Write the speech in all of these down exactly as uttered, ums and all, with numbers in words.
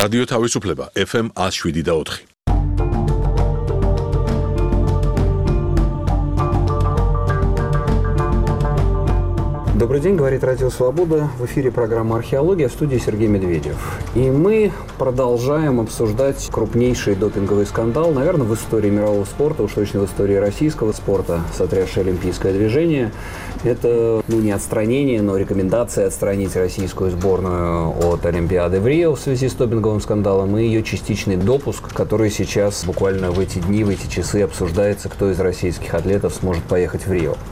რადიო თავისუფლება ეფ ემ one oh seven და four. Добрый день, говорит Радио Свобода. В эфире программа «Археология», в студии Сергей Медведев. И мы продолжаем обсуждать крупнейший допинговый скандал, наверное, в истории мирового спорта, уж точно в истории российского спорта, сотрясшее олимпийское движение. Это, ну, не отстранение, но рекомендация отстранить российскую сборную от Олимпиады в Рио в связи с допинговым скандалом и ее частичный допуск, который сейчас буквально в эти дни, в эти часы обсуждается, кто из российских атлетов сможет поехать в Рио.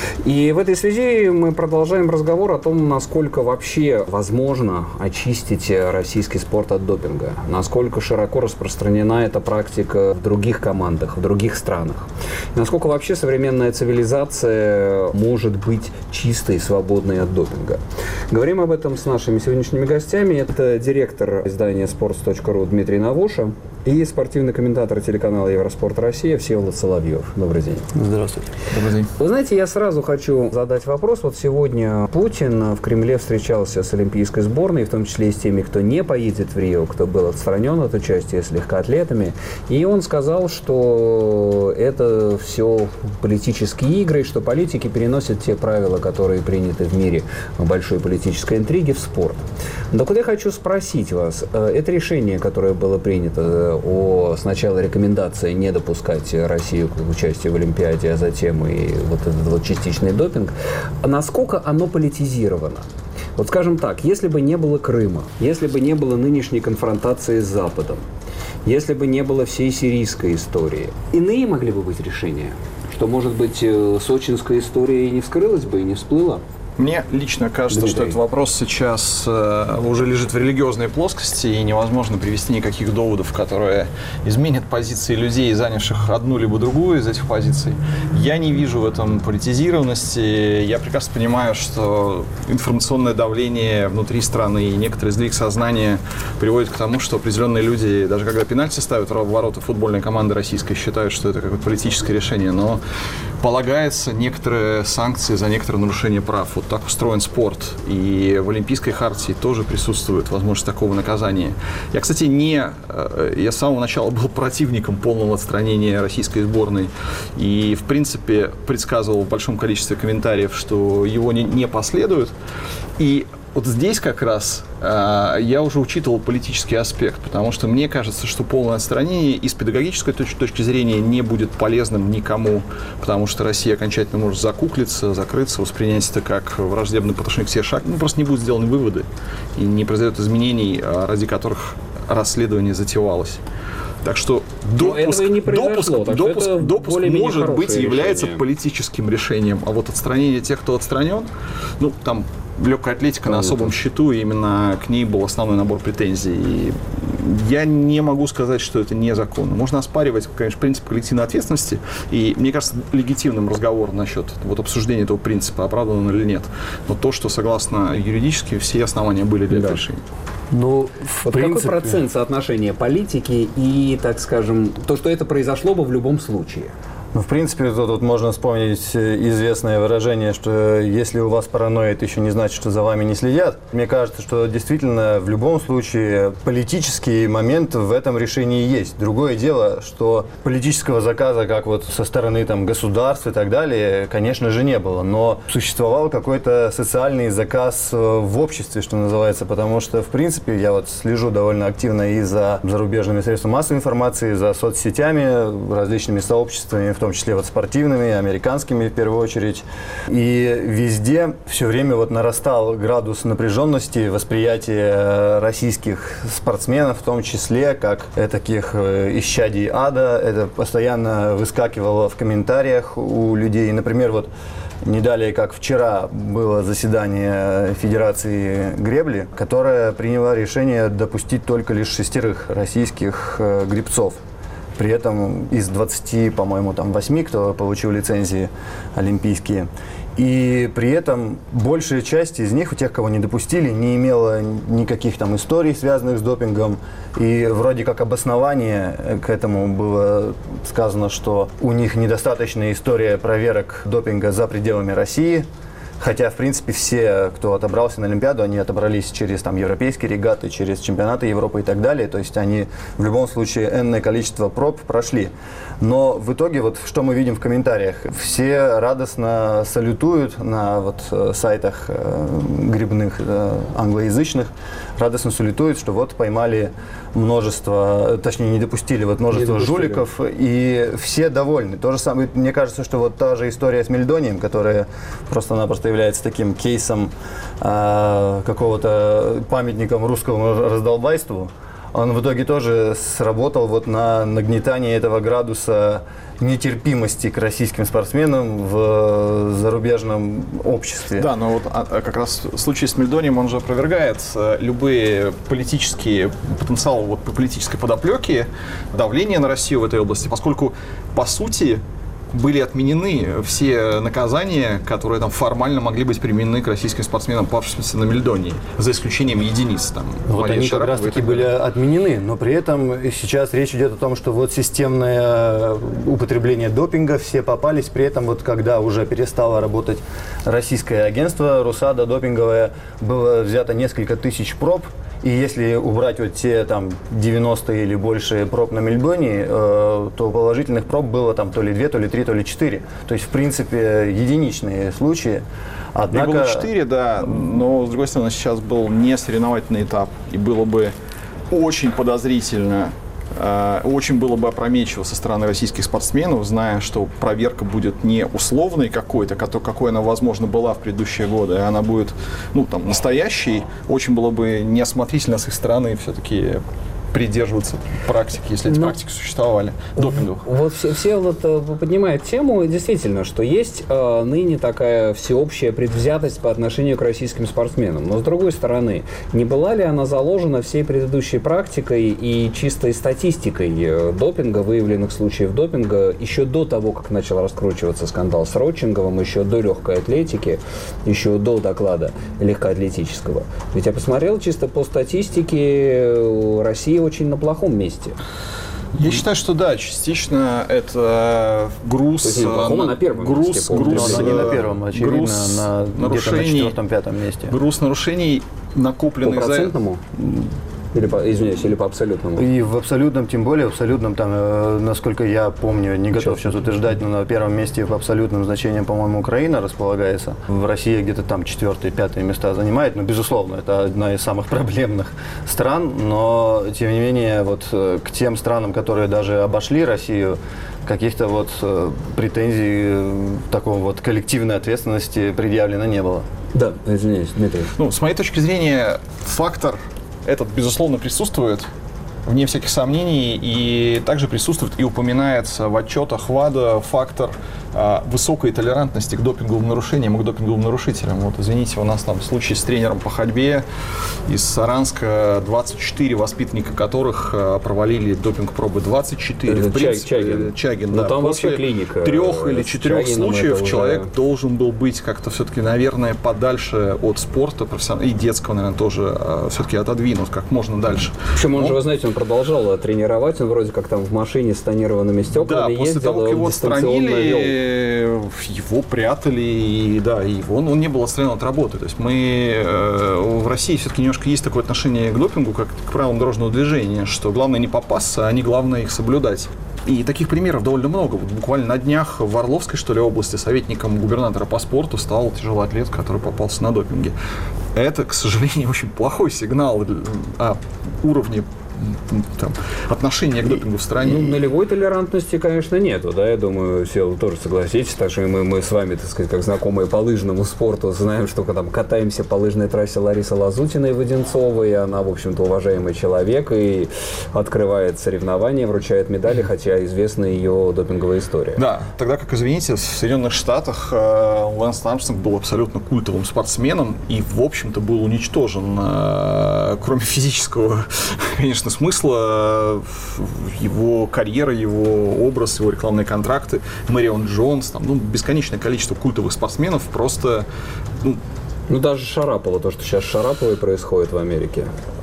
И в этой связи мы продолжаем разговор о том, насколько вообще возможно очистить российский спорт от допинга, насколько широко распространена эта практика в других командах, в других странах, и насколько вообще современная цивилизация может быть чистой, свободной от допинга. Говорим об этом с нашими сегодняшними гостями. Это директор издания спортс точка ру Дмитрий Навуша и спортивный комментатор телеканала Евроспорт Россия Всеволод Соловьев. Добрый день. Здравствуйте. Добрый день. Вы знаете, я сразу хочу задать вопрос. Вот сегодня Путин в Кремле встречался с олимпийской сборной, в том числе и с теми, кто не поедет в Рио, кто был отстранен от участия, с легкоатлетами. И он сказал, что это все политические игры, что политики переносят те правила, которые приняты в мире большой политической интриги, в спорт. Но куда я хочу спросить вас, это решение, которое было принято о сначала рекомендации не допускать Россию к участию в Олимпиаде, а затем и вот этот вот частичный допинг, насколько оно политизировано? Вот скажем так, если бы не было Крыма, если бы не было нынешней конфронтации с Западом, если бы не было всей сирийской истории, иные могли бы быть решения? Что, может быть, сочинская история и не вскрылась бы, и не всплыла? Мне лично кажется, Дмитрий. что этот вопрос сейчас э, уже лежит в религиозной плоскости, и невозможно привести никаких доводов, которые изменят позиции людей, занявших одну либо другую из этих позиций. Я не вижу в этом политизированности. Я прекрасно понимаю, что информационное давление внутри страны и некоторые сдвиг сознания приводят к тому, что определенные люди, даже когда пенальти ставят в ворота футбольной команды российской, считают, что это какое-то политическое решение, но полагается некоторые санкции за некоторые нарушения прав. Вот так устроен спорт. И в Олимпийской хартии тоже присутствует возможность такого наказания. Я, кстати, не... Я с самого начала был противником полного отстранения российской сборной. И, в принципе, предсказывал в большом количестве комментариев, что его не, не последует. И вот здесь как раз э, я уже учитывал политический аспект, потому что мне кажется, что полное отстранение и с педагогической точ- точки зрения не будет полезным никому, потому что Россия окончательно может закуклиться, закрыться, воспринять это как враждебный по отношению к себе шаг. Ну, просто не будут сделаны выводы и не произойдет изменений, ради которых расследование затевалось. Так что допуск, допуск, так допуск, что допуск может быть и является решение. Политическим решением, а вот отстранение тех, кто отстранен, ну, там легкая атлетика на особом счету, и именно к ней был основной набор претензий. И я не могу сказать, что это незаконно. Можно оспаривать, конечно, принцип коллективной ответственности, и мне кажется легитимным разговор насчет вот, обсуждения этого принципа, оправдан он или нет. Но то, что согласно юридически все основания были для этого решения. Ну, вот принципе... какой процент соотношения политики и, так скажем, то, что это произошло бы в любом случае? Ну, в принципе, тут, тут можно вспомнить известное выражение, что если у вас паранойя, это еще не значит, что за вами не следят. Мне кажется, что действительно в любом случае политический момент в этом решении есть. Другое дело, что политического заказа, как вот со стороны там, государств и так далее, конечно же, не было. Но существовал какой-то социальный заказ в обществе, что называется, потому что, в принципе, я вот слежу довольно активно и за зарубежными средствами массовой информации, за соцсетями, различными сообществами, в том числе вот спортивными, американскими в первую очередь. И везде все время вот нарастал градус напряженности, восприятия российских спортсменов, в том числе как таких исчадий ада. Это постоянно выскакивало в комментариях у людей. Например, вот не далее, как вчера, было заседание Федерации гребли, которая приняла решение допустить только лишь шестерых российских гребцов. При этом из двадцати, по-моему, там восьми, кто получил лицензии олимпийские. И при этом большая часть из них, у тех, кого не допустили, не имела никаких там историй, связанных с допингом. И вроде как обоснование к этому было сказано, что у них недостаточная история проверок допинга за пределами России. Хотя, в принципе, все, кто отобрался на Олимпиаду, они отобрались через там, европейские регаты, через чемпионаты Европы и так далее. То есть они в любом случае энное количество проб прошли. Но в итоге, вот что мы видим в комментариях, все радостно салютуют на вот, сайтах э, грибных э, англоязычных, радостно салютуют, что вот поймали множество, точнее не допустили вот множество не допустили. жуликов, и все довольны. То же самое, мне кажется, что вот та же история с Мельдонием, которая просто-напросто является таким кейсом э, какого-то памятником русскому раздолбайству, он в итоге тоже сработал вот на нагнетание этого градуса нетерпимости к российским спортсменам в зарубежном обществе. Да, но вот а, как раз в случае с Мельдонием он же опровергает любые политические потенциалы вот, по политической подоплеке, давление на Россию в этой области, поскольку, по сути, были отменены все наказания, которые там формально могли быть применены к российским спортсменам, павшимся на Мельдонии, за исключением единиц. Там, вот они как раз таки были отменены, но при этом сейчас речь идет о том, что вот системное употребление допинга, все попались, при этом вот когда уже перестало работать российское агентство, РУСАДА допинговое, было взято несколько тысяч проб. И если убрать вот те там девяносто или больше проб на Мельдонии, э, то положительных проб было там то ли две, то ли три, то ли четыре. То есть, в принципе, единичные случаи. Однако... И было четыре, да, но, с другой стороны, сейчас был не соревновательный этап. И было бы очень подозрительно, э, очень было бы опрометчиво со стороны российских спортсменов, зная, что проверка будет не условной какой-то, какой она, возможно, была в предыдущие годы, а она будет, ну, там, настоящей. Очень было бы неосмотрительно с их стороны все-таки придерживаться практики, если эти Но... практики существовали, допинговых. Вот все, все вот поднимают тему, действительно, что есть э, ныне такая всеобщая предвзятость по отношению к российским спортсменам. Но, с другой стороны, не была ли она заложена всей предыдущей практикой и чистой статистикой допинга, выявленных случаев допинга, еще до того, как начал раскручиваться скандал с Родченковым, еще до легкой атлетики, еще до доклада легкоатлетического? Ведь я посмотрел чисто по статистике, Россия очень на плохом месте. Я считаю, что да, частично это груз, есть, на, на первом груз, месте, груз, но не на первом, очевидно, груз на где-то на четвертом-пятом месте. Груз нарушений, накопленных по процентному? За... Или по, извиняюсь, или по абсолютному? И в абсолютном, тем более, в абсолютном, там, э, насколько я помню, не готов сейчас утверждать, но на первом месте по абсолютным значениям, по-моему, Украина располагается. В России где-то там четвертые, пятые места занимает, но, безусловно, это одна из самых проблемных стран, но, тем не менее, вот к тем странам, которые даже обошли Россию, каких-то вот претензий такого вот коллективной ответственности предъявлено не было. Да, извиняюсь, Дмитрий. Ну, с моей точки зрения, фактор этот, безусловно, присутствует, вне всяких сомнений, и также присутствует и упоминается в отчетах ВАДА фактор а, высокой толерантности к допинговым нарушениям и к допинговым нарушителям. Вот, извините, у нас там случай с тренером по ходьбе из Саранска, двадцать четыре воспитанника которых а, провалили допинг-пробы. двадцать четыре. Это в принципе, Чагин. Чагин, Но да. там После вообще клиника. трех или четырех Чагином случаев человек уже... должен был быть как-то все-таки, наверное, подальше от спорта профессионального и детского, наверное, тоже а, все-таки отодвинут как можно дальше. Причем он Но... же, вы знаете, он продолжал тренировать, он вроде как там в машине с тонированными стеклами да, ездил, после того, как его отстранили, вел. его прятали, и да, его, он, он не был отстранен от работы. То есть мы э, в России все-таки немножко есть такое отношение к допингу, как к правилам дорожного движения, что главное не попасться, а не главное их соблюдать. И таких примеров довольно много. Вот буквально на днях в Орловской, что ли, области советником губернатора по спорту стал тяжелый атлет, который попался на допинге. Это, к сожалению, очень плохой сигнал о уровне там, отношение к допингу в стране. Ну, нулевой толерантности, конечно, нету, да, я думаю, все вы тоже согласитесь, так что мы, мы с вами, так сказать, как знакомые по лыжному спорту, знаем, что когда мы катаемся по лыжной трассе Ларисы Лазутиной в Одинцово, и она, в общем-то, уважаемый человек, и открывает соревнования, вручает медали, хотя известна ее допинговая история. Да, тогда как, извините, в Соединенных Штатах э, Лэнс Армстронг был абсолютно культовым спортсменом и, в общем-то, был уничтожен, э, кроме физического, конечно, смысла, его карьера, его образ, его рекламные контракты, Мэрион Джонс, там, ну, бесконечное количество культовых спортсменов просто... Ну, ну, даже Шарапова, то, что сейчас с Шараповой происходит в Америке.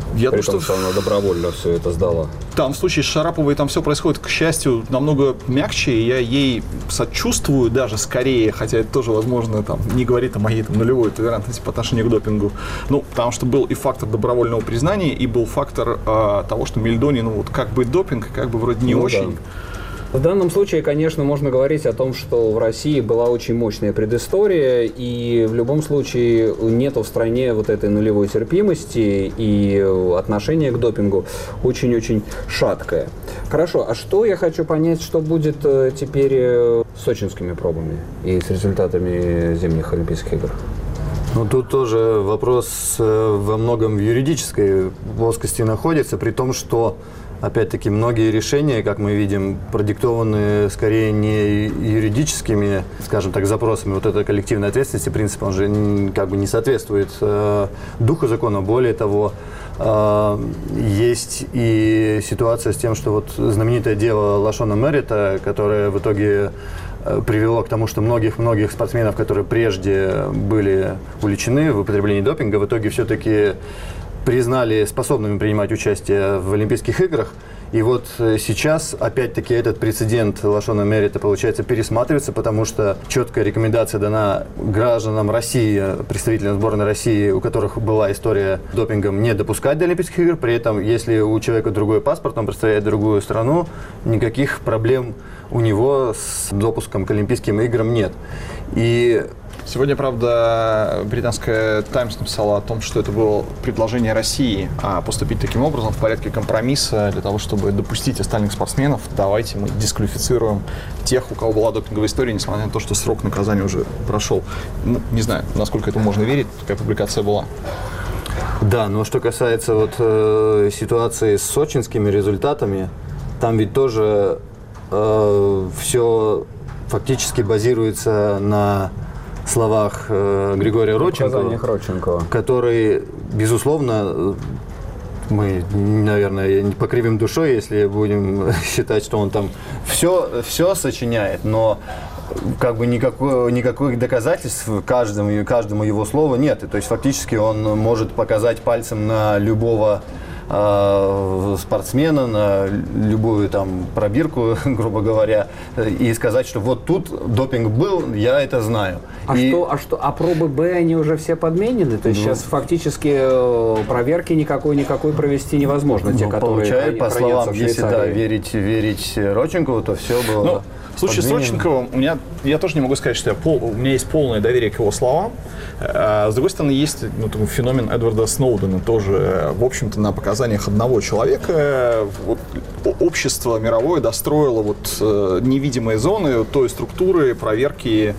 Я При думаю, том, что... что она добровольно все это сдала. Там в случае с Шараповой там все происходит, к счастью, намного мягче, и я ей сочувствую даже скорее, хотя это тоже, возможно, там, не говорит о моей там, нулевой толерантности по отношению к допингу. Ну, потому что был и фактор добровольного признания, и был фактор э, того, что Мельдони, ну вот как бы допинг, как бы вроде не ну, очень... Да. В данном случае, конечно, можно говорить о том, что в России была очень мощная предыстория, и в любом случае нету в стране вот этой нулевой терпимости, и отношение к допингу очень-очень шаткое. Хорошо, а что я хочу понять, что будет теперь с сочинскими пробами и с результатами зимних Олимпийских игр? Ну, тут тоже вопрос во многом в юридической плоскости находится, при том, что опять-таки, многие решения, как мы видим, продиктованы скорее не юридическими, скажем так, запросами. Вот эта коллективная ответственность, принцип, он же как бы не соответствует э, духу закона. Более того, э, есть и ситуация с тем, что вот знаменитое дело Лашона Меррита, которое в итоге привело к тому, что многих-многих спортсменов, которые прежде были уличены в употреблении допинга, в итоге все-таки признали способными принимать участие в Олимпийских играх. И вот сейчас, опять-таки, этот прецедент Лашона Меррита, получается, пересматривается, потому что четкая рекомендация дана гражданам России, представителям сборной России, у которых была история с допингом, не допускать до Олимпийских игр. При этом, если у человека другой паспорт, он представляет другую страну, никаких проблем у него с допуском к Олимпийским играм нет. И Сегодня, правда, британская «Таймс» написала о том, что это было предложение России поступить таким образом в порядке компромисса для того, чтобы допустить остальных спортсменов. Давайте мы дисквалифицируем тех, у кого была допинговая история, несмотря на то, что срок наказания уже прошел. Ну, не знаю, насколько этому можно верить, такая публикация была. Да, но что касается вот э, ситуации с сочинскими результатами, там ведь тоже э, все фактически базируется на словах э, Григория Родченкова, Родченкова, который, безусловно, мы, наверное, не покривим душой, если будем считать, что он там все, все сочиняет, но как бы никакой, никаких доказательств каждому, каждому его слову нет. И, то есть фактически он может показать пальцем на любого э, спортсмена, на любую там пробирку, грубо говоря, и сказать, что вот тут допинг был, я это знаю. А, и... что, а что, а пробы Б, они уже все подменены? То есть ну, сейчас фактически проверки никакой-никакой провести невозможно. Те, ну, которые получаю, по словам, если да, верить, верить Родченкову, то все было... Ну, в случае с Родченковым у меня, я тоже не могу сказать, что я пол, у меня есть полное доверие к его словам. С другой стороны, есть ну, феномен Эдварда Сноудена тоже, в общем-то, на показаниях одного человека. Вот, общество мировое достроило вот, невидимые зоны той структуры проверки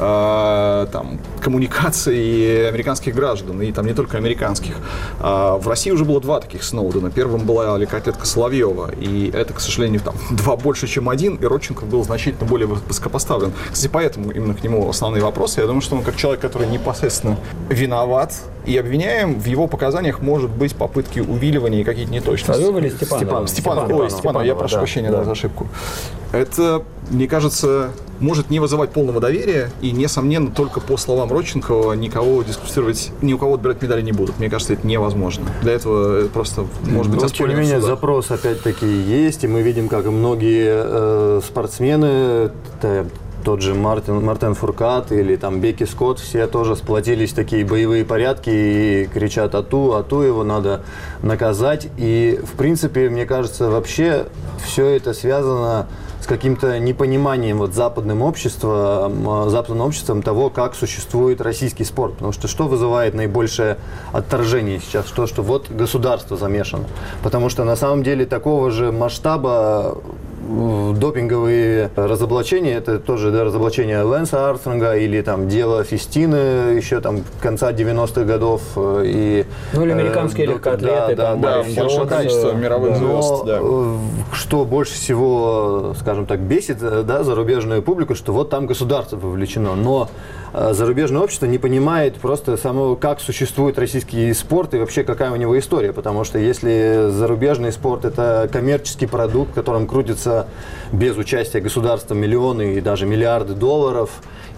там, коммуникации американских граждан, и там не только американских. В России уже было два таких Сноудена. Первым была легкоатлетка Соловьева, и это, к сожалению, там, два больше, чем один, и Родченков был значительно более высокопоставлен. Кстати, поэтому именно к нему основные вопросы. Я думаю, что он как человек, который непосредственно виноват, и обвиняем, в его показаниях может быть попытки увиливания и какие-то неточности. Соловьев или Степанов? Степанов. Степанов. Ой, Степанов, я прошу да, прощения да. за ошибку. Это, мне кажется, может не вызывать полного доверия, и, несомненно, только по словам Родченкова никого дискуссировать, ни у кого отбирать медали не будут. Мне кажется, это невозможно. Для этого это просто может быть оспорено. Тем не менее, запрос опять-таки есть, и мы видим, как и многие э, спортсмены, тот же Мартин, Мартен Фуркат или там Бекки Скотт, все тоже сплотились в такие боевые порядки и кричат «Ату, Ату, его надо наказать». И, в принципе, мне кажется, вообще все это связано с каким-то непониманием вот западным обществом, западным обществом того, как существует российский спорт. Потому что что вызывает наибольшее отторжение сейчас? То, что вот государство замешано. Потому что на самом деле такого же масштаба допинговые разоблачения, это тоже да, разоблачение Лэнса Армстронга или там дело Фестины еще там конца девяностых годов. И, ну или американские э, легкоатлеты, да, там, да, да, большое количество мировых звезд. Да. Что больше всего, скажем так, бесит да, зарубежную публику, что вот там государство вовлечено, но зарубежное общество не понимает просто самого, как существует российский спорт и вообще какая у него история, потому что если зарубежный спорт это коммерческий продукт, в котором крутится это без участия государства миллионы и даже миллиарды долларов.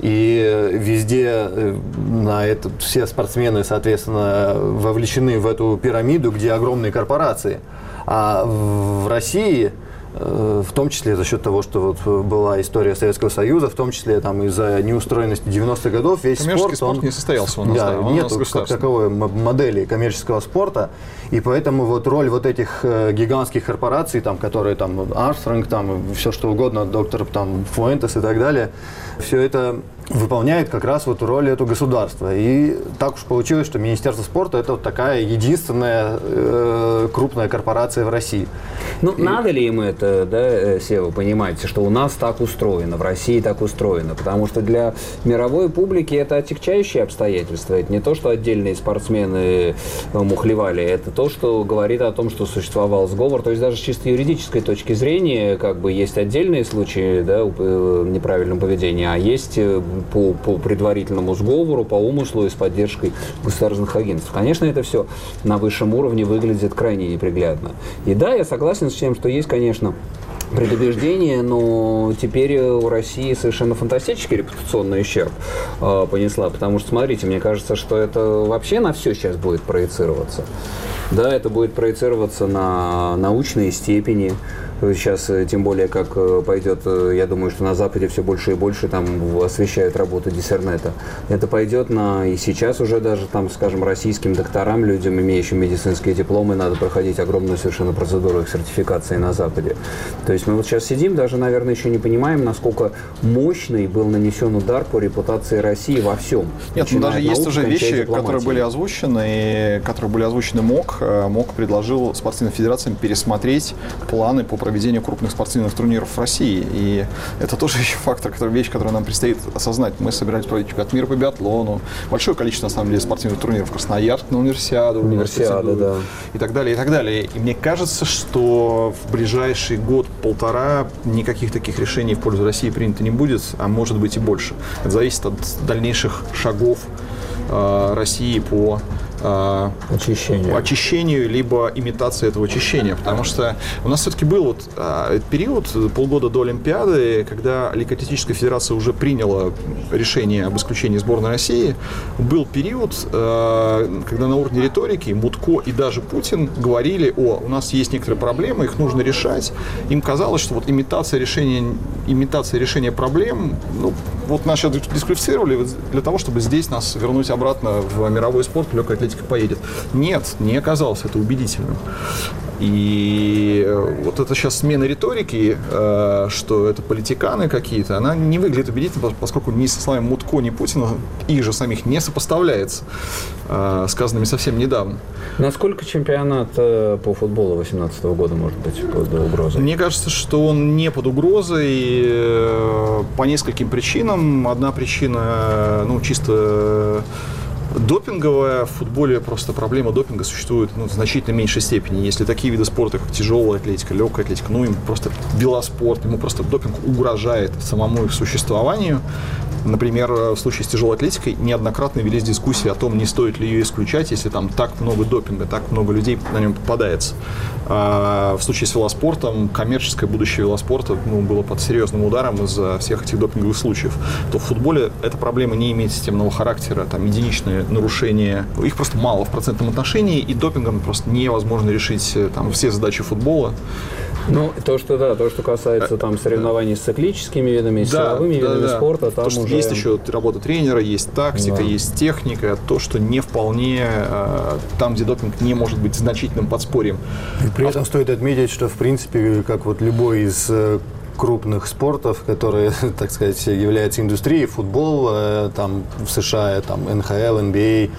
И везде на это, все спортсмены, соответственно, вовлечены в эту пирамиду, где огромные корпорации. А в России, в том числе за счет того, что вот была история Советского Союза, в том числе там из-за неустроенности девяностых годов, весь коммерческий спорт, спорт он, не состоялся у нас. Да, да, нет как таковой модели коммерческого спорта, и поэтому вот роль вот этих гигантских корпораций, там, которые там Армстронг, там все что угодно, доктор там Фуэнтес и так далее, все это выполняет как раз вот роль этого государства. И так уж получилось, что Министерство спорта это вот такая единственная э, крупная корпорация в России. Ну, и... надо ли им это, да, Сева, понимаете, что у нас так устроено, в России так устроено? Потому что для мировой публики это отягчающие обстоятельства. Это не то, что отдельные спортсмены мухлевали, это то, что говорит о том, что существовал сговор. То есть даже с чисто юридической точки зрения, как бы есть отдельные случаи, да, неправильного поведения, а есть По, по предварительному сговору, по умыслу и с поддержкой государственных агентств. Конечно, это все на высшем уровне выглядит крайне неприглядно. И да, я согласен с тем, что есть, конечно, предубеждение, но теперь у России совершенно фантастический репутационный ущерб э, понесла, потому что, смотрите, мне кажется, что это вообще на все сейчас будет проецироваться. Да, это будет проецироваться на научные степени. Сейчас, тем более, как пойдет, я думаю, что на Западе все больше и больше там освещают работу диссернета. Это пойдет на, и сейчас уже даже, там, скажем, российским докторам, людям, имеющим медицинские дипломы, надо проходить огромную совершенно процедуру их сертификации на Западе. То есть мы вот сейчас сидим, даже, наверное, еще не понимаем, насколько мощный был нанесен удар по репутации России во всем. Нет, ну даже есть уже вещи, которые были озвучены, и которые были озвучены МОК. МОК предложил спортивным федерациям пересмотреть планы по проведению крупных спортивных турниров в России. И это тоже еще фактор, который, вещь, которую нам предстоит осознать. Мы собирались проводить чемпионат мира по биатлону, большое количество, на самом деле, спортивных турниров в Красноярск, на Универсиаду, Универсиада, да. и так далее, и так далее. И мне кажется, что в ближайший год-полтора никаких таких решений в пользу России принято не будет, а может быть и больше. Это зависит от дальнейших шагов э, России по Очищению. очищению, либо имитации этого очищения. Потому что у нас все-таки был вот, а, период, полгода до Олимпиады, когда Легкоатлетическая федерация уже приняла решение об исключении сборной России. Был период, а, когда на уровне риторики Мутко и даже Путин говорили: о, у нас есть некоторые проблемы, их нужно решать. Им казалось, что вот имитация решения, имитация решения проблем, ну, вот нас сейчас дисквалифицировали для того, чтобы здесь нас вернуть обратно в мировой спорт, легкая атлетика поедет. Нет, не оказалось это убедительным. И вот эта сейчас смена риторики, что это политиканы какие-то, она не выглядит убедительно, поскольку ни со словами Мутко, ни Путина, их же самих не сопоставляется, сказанными совсем недавно. Насколько чемпионат по футболу две тысячи восемнадцатого года может быть под угрозой? Мне кажется, что он не под угрозой по нескольким причинам. Одна причина, ну, чисто допинговая. В футболе просто проблема допинга существует, ну, в значительно меньшей степени. Если такие виды спорта, как тяжелая атлетика, легкая атлетика, ну, им просто велоспорт, ему просто допинг угрожает самому их существованию. Например, в случае с тяжелой атлетикой неоднократно велись дискуссии о том, не стоит ли ее исключать, если там так много допинга, так много людей на нем попадается. А в случае с велоспортом, коммерческое будущее велоспорта, ну, было под серьезным ударом из-за всех этих допинговых случаев. То в футболе эта проблема не имеет системного характера, там единичные нарушения, их просто мало в процентном отношении, и допингом просто невозможно решить там все задачи футбола. Ну, то, что да, то, что касается там соревнований с циклическими видами, с да, силовыми да, видами да. спорта, там то, уже... Есть еще работа тренера, есть тактика, да. есть техника, то, что не вполне э, там, где допинг не может быть значительным подспорьем. И при этом а... стоит отметить, что в принципе, как вот любой из крупных спортов, которые, так сказать, являются индустрией, футбол, там в США, там эн ха эл, эн би эй,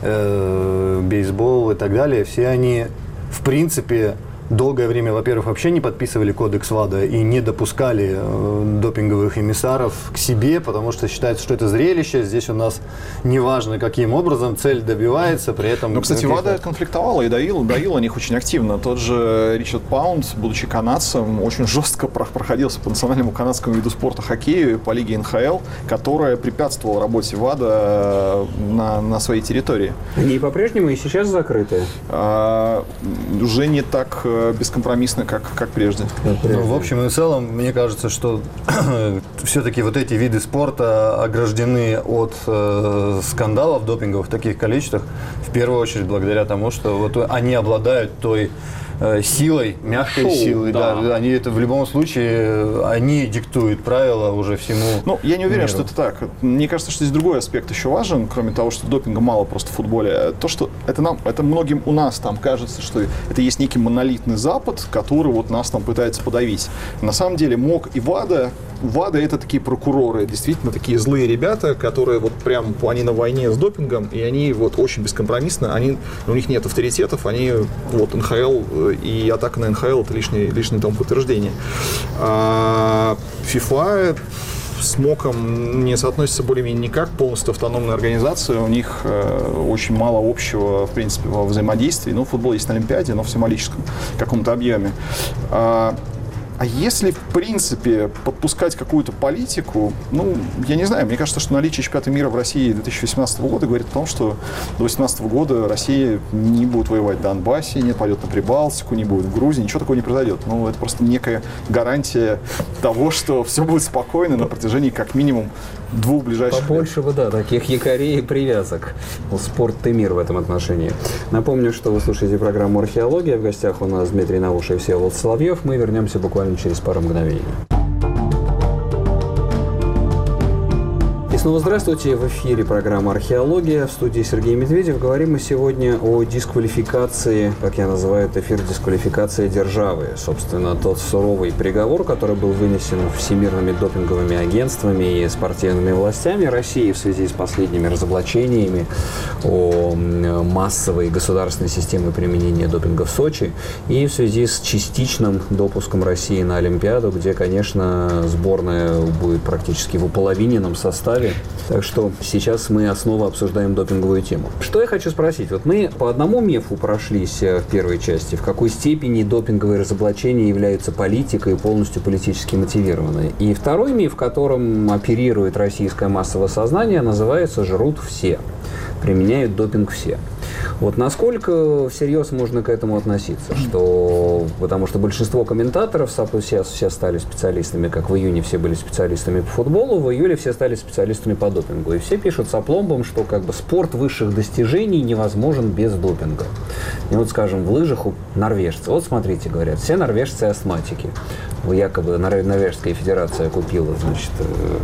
э, бейсбол и так далее, все они в принципе долгое время, во-первых, вообще не подписывали кодекс ВАДА и не допускали э, допинговых эмиссаров к себе, потому что считается, что это зрелище. Здесь у нас неважно, каким образом цель добивается, при этом... Но, кстати, ВАДА конфликтовала и доила, доила о них очень активно. Тот же Ричард Паунд, будучи канадцем, очень жестко проходился по национальному канадскому виду спорта хоккею по лиге эн ха эл, которая препятствовала работе ВАДА на, на своей территории. Они по-прежнему и сейчас закрыты? А, уже не так... бескомпромиссно, как, как прежде. Ну, в общем и целом, мне кажется, что все-таки вот эти виды спорта ограждены от э, скандалов допинговых в таких количествах, в первую очередь благодаря тому, что вот они обладают той силой, мягкой Шоу, силой, да. да. Они это в любом случае, они диктуют правила уже всему. Ну, я не уверен, миру. что это так. Мне кажется, что здесь другой аспект еще важен, кроме того, что допинга мало просто в футболе. То, что это нам, это многим у нас там кажется, что это есть некий монолитный Запад, который вот нас там пытается подавить. На самом деле МОК и ВАДА, ВАДА это такие прокуроры, действительно такие злые ребята, которые вот прям, они на войне с допингом, и они вот очень бескомпромиссно, они, у них нет авторитетов, они вот эн ха эл и атака на эн ха эл это лишнее, лишнее тому подтверждение. А ФИФА с МОКом не соотносится более-менее никак, полностью автономная организация, у них э, очень мало общего, в принципе, во взаимодействии. Ну, футбол есть на Олимпиаде, но в символическом каком-то объеме. А, А если, в принципе, подпускать какую-то политику, ну, я не знаю, мне кажется, что наличие чемпионата мира в России две тысячи восемнадцатого года говорит о том, что до две тысячи восемнадцатого года Россия не будет воевать в Донбассе, не пойдет на Прибалтику, не будет в Грузии, ничего такого не произойдет. Ну, это просто некая гарантия того, что все будет спокойно на протяжении как минимум двух ближайших Побольше бы, да, таких якорей и привязок. Спорт и мир в этом отношении. Напомню, что вы слушаете программу «Археология». В гостях у нас Дмитрий Наушев и Всеволод Соловьев. Мы вернемся буквально через пару мгновений. И снова здравствуйте. В эфире программа «Археология». В студии Сергей Медведев. Говорим мы сегодня о дисквалификации, как я называю этот эфир, дисквалификация державы. Собственно, тот суровый приговор, который был вынесен всемирными допинговыми агентствами и спортивными властями России в связи с последними разоблачениями о массовой государственной системе применения допинга в Сочи и в связи с частичным допуском России на Олимпиаду, где, конечно, сборная будет практически в уполовиненном составе. Так что сейчас мы снова обсуждаем допинговую тему. Что я хочу спросить? Вот мы по одному мифу прошлись в первой части. В какой степени допинговые разоблачения являются политикой и полностью политически мотивированы? И второй миф, которым оперирует российское массовое сознание, называется «жрут все». Применяют допинг все. Вот насколько всерьез можно к этому относиться? Что, потому что большинство комментаторов сейчас все стали специалистами, как в июне все были специалистами по футболу, в июле все стали специалистами по допингу. И все пишут с опломбом, что как бы спорт высших достижений невозможен без допинга. И вот, скажем, в лыжах у норвежцев. Вот смотрите, говорят, все норвежцы астматики. Якобы Норвежская федерация купила, значит,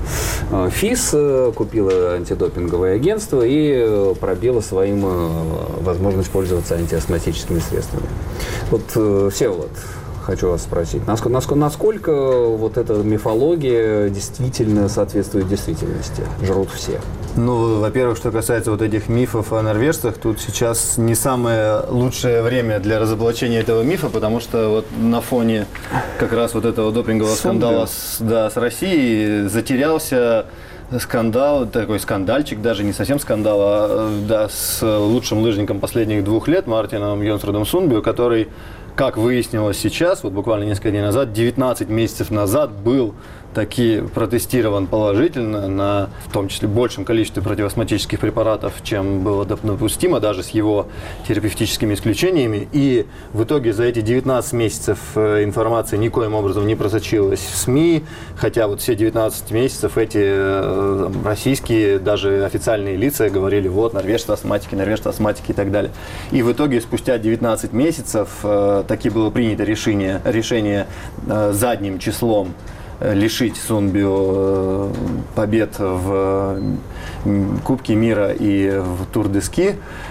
ФИС, купила антидопинговое агентство и пробила своим возможность пользоваться антиастматическими средствами. Вот, Всеволод, хочу вас спросить, насколько, насколько, насколько вот эта мифология действительно соответствует действительности? Жрут все. Ну, во-первых, что касается вот этих мифов о норвежцах, тут сейчас не самое лучшее время для разоблачения этого мифа, потому что вот на фоне как раз вот этого допингового скандала с, да, с Россией затерялся скандал, такой скандальчик, даже не совсем скандал, а да, с лучшим лыжником последних двух лет Мартином Йонсрудом Сунбю, который, как выяснилось сейчас, вот буквально несколько дней назад, девятнадцать месяцев назад был таки протестирован положительно на, в том числе, большем количестве противоастматических препаратов, чем было допустимо, даже с его терапевтическими исключениями. И в итоге за эти девятнадцать месяцев информация никоим образом не просочилась в СМИ, хотя вот все девятнадцать месяцев эти российские, даже официальные лица говорили, вот, норвежцы астматики, норвежцы астматики и так далее. И в итоге спустя девятнадцать месяцев э, таки было принято решение, решение э, задним числом лишить Сунбю побед в Кубке мира и в Тур-де-Ски.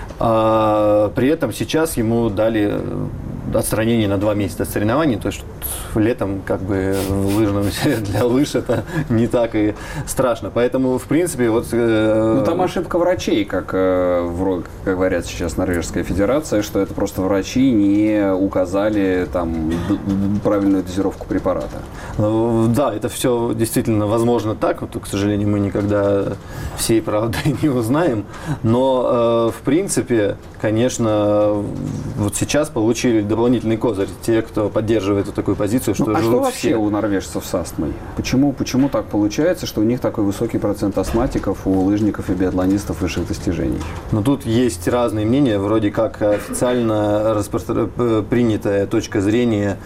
А при этом сейчас ему дали отстранение на два месяца от соревнований, то есть летом как бы лыжным для лыж это не так и страшно. Поэтому, в принципе, вот... Ну, там ошибка врачей, как, как говорят сейчас Норвежская федерация, что это просто врачи не указали там правильную дозировку препарата. Да, это все действительно возможно так, вот, к сожалению, мы никогда всей правды не узнаем, но, в принципе, конечно, вот сейчас получили дополнительный козырь. Те, кто поддерживает вот такую позицию, что ну, а живут что вообще все. у норвежцев с астмой? Почему, почему так получается, что у них такой высокий процент астматиков, у лыжников и биатлонистов высших достижений? Но тут есть разные мнения, вроде как официально распро... принятая точка зрения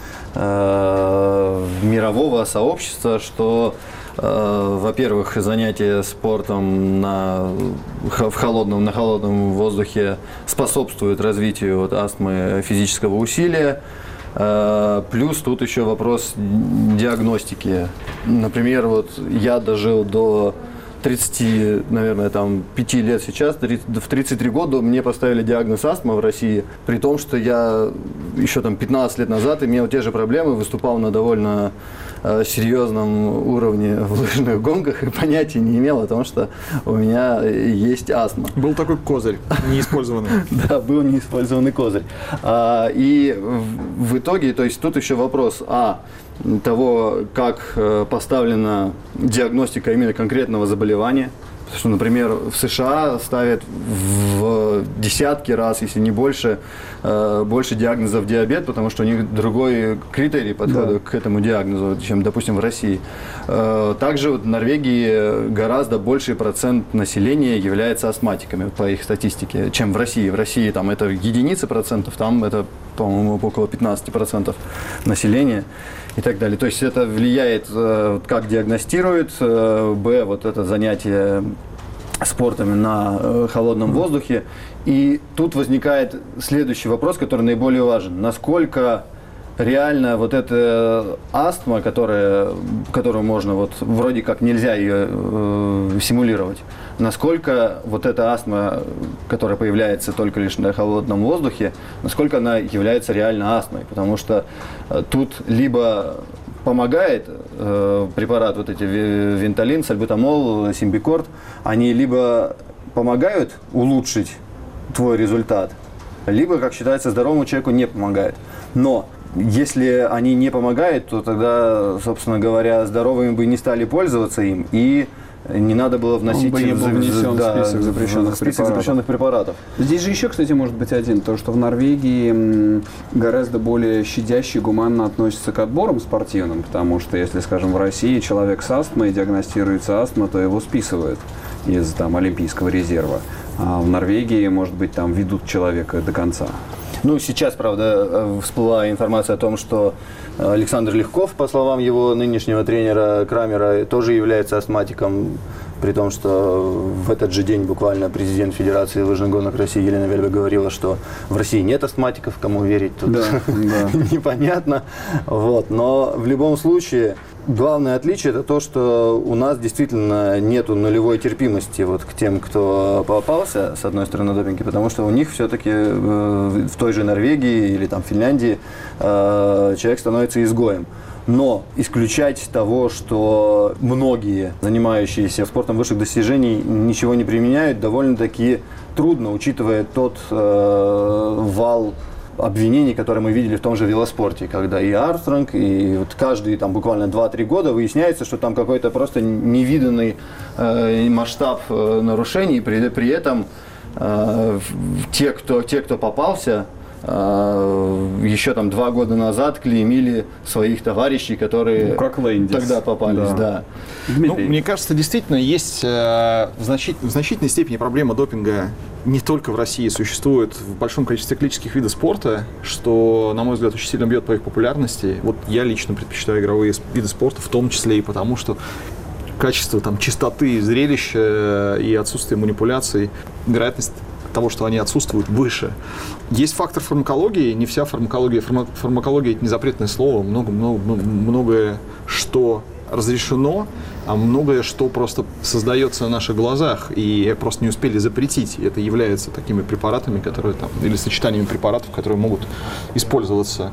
э, мирового сообщества, что во-первых, занятие спортом на, в холодном, на холодном воздухе способствует развитию вот, астмы физического усилия. Плюс тут еще вопрос диагностики. Например, вот я дожил до тридцати, наверное, там, пяти лет сейчас, в тридцать три года мне поставили диагноз астма в России, при том, что я еще там пятнадцать лет назад имел те же проблемы, выступал на довольно э, серьезном уровне в лыжных гонках и понятия не имел о том, что у меня есть астма. Был такой козырь, неиспользованный. Да, был неиспользованный козырь. И в итоге, то есть тут еще вопрос, а, того, как поставлена диагностика именно конкретного заболевания. Потому что, например, в США ставят в десятки раз, если не больше, больше диагнозов диабет, потому что у них другой критерий подхода, да, к этому диагнозу, чем, допустим, в России. Также в Норвегии гораздо больший процент населения является астматиками, по их статистике, чем в России. В России там это единицы процентов, там это, по-моему, около пятнадцати процентов населения. И так далее. То есть это влияет, как диагностируют, б, вот это занятие спортом на холодном воздухе. И тут возникает следующий вопрос, который наиболее важен. Насколько реально вот эта астма, которая, которую можно, вот вроде как нельзя ее э, симулировать, насколько вот эта астма, которая появляется только лишь на холодном воздухе, насколько она является реально астмой, потому что э, тут либо помогает э, препарат, вот эти Венталин, сальбутамол, симбикорт, они либо помогают улучшить твой результат, либо, как считается, здоровому человеку не помогает. Но если они не помогают, то тогда, собственно говоря, здоровыми бы не стали пользоваться им, и не надо было вносить... Он бы не был внесен да, в список запрещенных, в список препаратов. запрещенных препаратов. Здесь же еще, кстати, может быть один, то, что в Норвегии гораздо более щадяще и гуманно относятся к отборам спортивным, потому что, если, скажем, в России человек с астмой, диагностируется астма, то его списывают из там, Олимпийского резерва. А в Норвегии, может быть, там ведут человека до конца. Ну, сейчас, правда, всплыла информация о том, что Александр Легков, по словам его нынешнего тренера Крамера, тоже является астматиком, при том, что в этот же день буквально президент Федерации лыжных гонок России Елена Вельбе говорила, что в России нет астматиков, кому верить тут да, да. непонятно. Вот. Но в любом случае, главное отличие – это то, что у нас действительно нету нулевой терпимости вот к тем, кто попался, с одной стороны, на допинге, потому что у них все-таки э, в той же Норвегии или там Финляндии э, человек становится изгоем. Но исключать того, что многие, занимающиеся спортом высших достижений, ничего не применяют, довольно-таки трудно, учитывая тот э, вал обвинений, которые мы видели в том же велоспорте, когда и Армстронг, и вот каждые там буквально два-три года выясняется, что там какой-то просто невиданный э, масштаб э, нарушений, при, при этом э, те, кто, те, кто попался, еще там два года назад клеймили своих товарищей, которые ну, как Лэндис. Тогда попались. Да. Да. Ну, мне кажется, действительно есть э, в, значит, в значительной степени проблема допинга не только в России, существует в большом количестве циклических видов спорта, что, на мой взгляд, очень сильно бьет по их популярности. Вот я лично предпочитаю игровые виды спорта, в том числе и потому, что качество там, чистоты зрелища и отсутствие манипуляций, вероятность того, что они отсутствуют, выше. Есть фактор фармакологии, не вся фармакология. Фарма- фармакология – это не запретное слово. Много, много, многое, что разрешено, а многое, что просто создается на наших глазах, и просто не успели запретить. Это является такими препаратами, которые там, или сочетаниями препаратов, которые могут использоваться.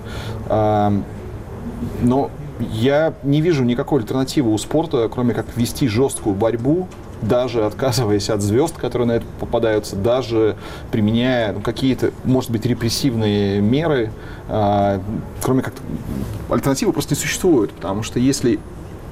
Но я не вижу никакой альтернативы у спорта, кроме как вести жесткую борьбу, даже отказываясь от звезд, которые на это попадаются, даже применяя ну, какие-то, может быть, репрессивные меры, а, кроме как альтернативы просто не существует, потому что если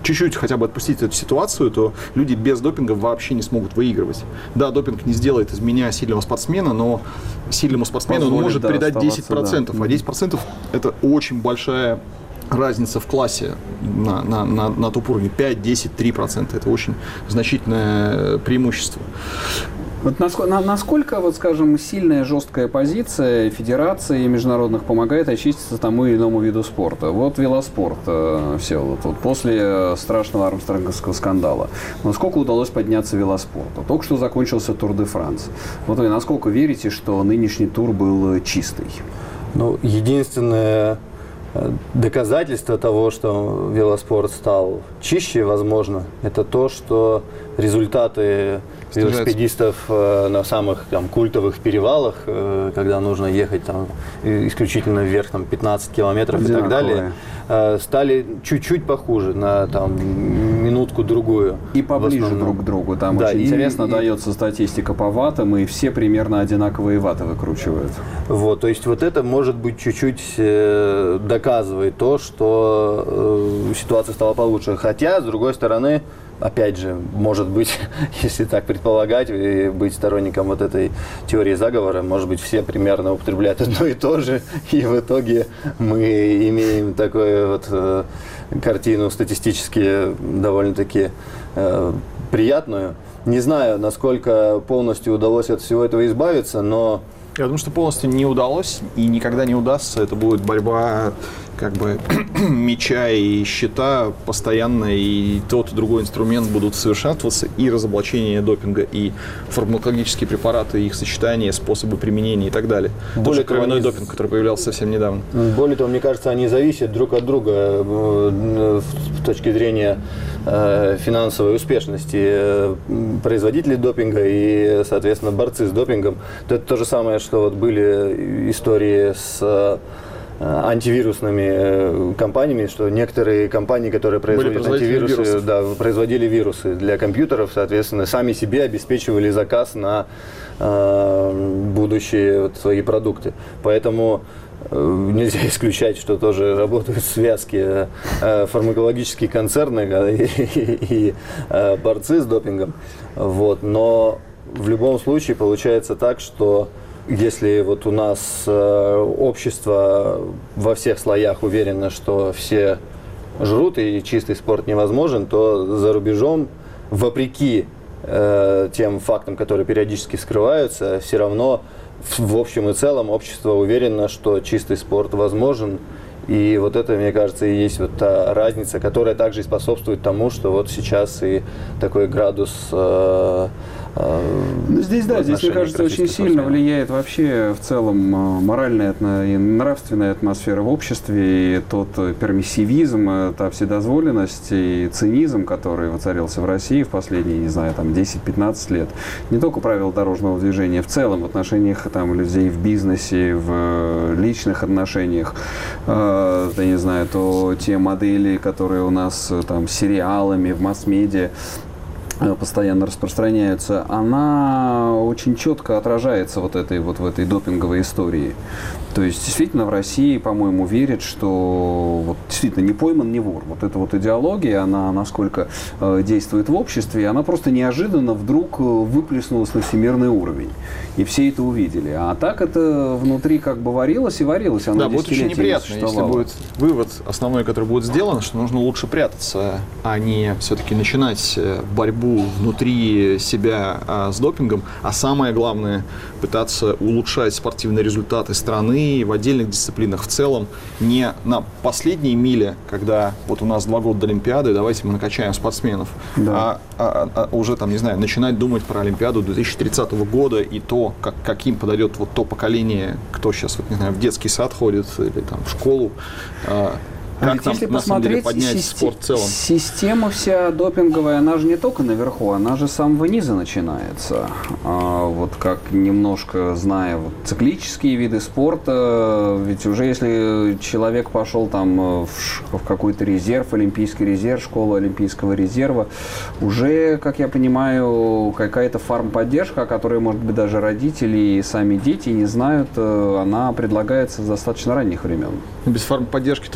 чуть-чуть хотя бы отпустить эту ситуацию, то люди без допинга вообще не смогут выигрывать. Да, допинг не сделает из меня сильного спортсмена, но сильному спортсмену он может да, придать десять процентов, да. А десять процентов это очень большая разница в классе на, на, на, на топ уровне. пять, десять, три процента. Это очень значительное преимущество. Вот насколько, насколько, вот, скажем, сильная, жесткая позиция федерации международных помогает очиститься тому или иному виду спорта? Вот велоспорт, э, все, вот, вот после страшного армстронговского скандала. Насколько удалось подняться велоспорту? Только что закончился Тур де Франс. Вот вы насколько верите, что нынешний тур был чистый? Ну, единственное доказательство того, что велоспорт стал чище, возможно, это то, что результаты велосипедистов э, на самых там, культовых перевалах, э, когда нужно ехать там, исключительно вверх там, пятнадцать километров и так далее, э, стали чуть-чуть похуже на там, минутку-другую. И поближе друг к другу. Там да, очень и, интересно и, дается статистика по ваттам, и все примерно одинаковые ватты выкручивают. Вот, то есть вот это, может быть, чуть-чуть э, доказывает то, что э, ситуация стала получше. Хотя, с другой стороны, опять же, может быть, если так предполагать и быть сторонником вот этой теории заговора, может быть, все примерно употребляют одно и то же, и в итоге мы имеем такую вот э, картину статистически довольно-таки э, приятную. Не знаю, насколько полностью удалось от всего этого избавиться, но... Я думаю, что полностью не удалось и никогда не удастся. Это будет борьба как бы меча и щита постоянно, и тот и другой инструмент будут совершенствоваться, и разоблачение допинга, и фармакологические препараты, их сочетание, способы применения и так далее. Более того, кровяной они... допинг, который появлялся совсем недавно. Более того, мне кажется, они зависят друг от друга с точки зрения финансовой успешности производителей допинга и, соответственно, борцы с допингом. Это то же самое, что вот были истории с антивирусными компаниями, что некоторые компании, которые производят антивирусы, да, производили вирусы для компьютеров, соответственно, сами себе обеспечивали заказ на э, будущие вот, свои продукты. Поэтому э, нельзя исключать, что тоже работают связки э, фармакологические концерны и, и, и э, борцы с допингом. Вот. Но в любом случае получается так, что если вот у нас э, общество во всех слоях уверено, что все жрут и чистый спорт невозможен, то за рубежом, вопреки э, тем фактам, которые периодически скрываются, все равно в, в общем и целом общество уверено, что чистый спорт возможен. И вот это, мне кажется, и есть вот та разница, которая также и способствует тому, что вот сейчас и такой градус э, Ну, здесь, да, здесь, мне кажется, очень сильно влияет вообще в целом моральная и нравственная атмосфера в обществе, и тот пермиссивизм, та вседозволенность и цинизм, который воцарился в России в последние, не знаю, там десять-пятнадцать лет. Не только правила дорожного движения, в целом в отношениях там, людей в бизнесе, в личных отношениях, э, я не знаю, то те модели, которые у нас там сериалами, в масс-медиа, постоянно распространяются, она очень четко отражается вот этой вот в этой допинговой истории. То есть действительно в России, по-моему, верят, что вот, действительно не пойман, не вор. Вот эта вот идеология, она насколько э, действует в обществе, она просто неожиданно вдруг выплеснулась на всемирный уровень. И все это увидели. А так это внутри как бы варилось и варилось. Оно да, будет очень неприятно, если будет вывод основной, который будет сделан, что нужно лучше прятаться, а не все-таки начинать борьбу внутри себя а, с допингом. А самое главное, пытаться улучшать спортивные результаты страны в отдельных дисциплинах в целом, не на последней миле, когда вот у нас два года до Олимпиады, давайте мы накачаем спортсменов, да. а, а, а уже там, не знаю, начинать думать про Олимпиаду две тысячи тридцатого года и то, как, каким подойдет вот то поколение, кто сейчас, вот, не знаю, в детский сад ходит или там в школу. А, Как там, если посмотреть поднять систем, спорт в целом? Система вся допинговая, она же не только наверху, она же с самого низа начинается. А, вот как немножко зная вот, циклические виды спорта, ведь уже если человек пошел там в, в какой-то резерв, олимпийский резерв, школа олимпийского резерва, уже, как я понимаю, какая-то фармподдержка, о которой, может быть, даже родители и сами дети не знают, она предлагается с достаточно ранних времен. Без фармподдержки-то в целом никуда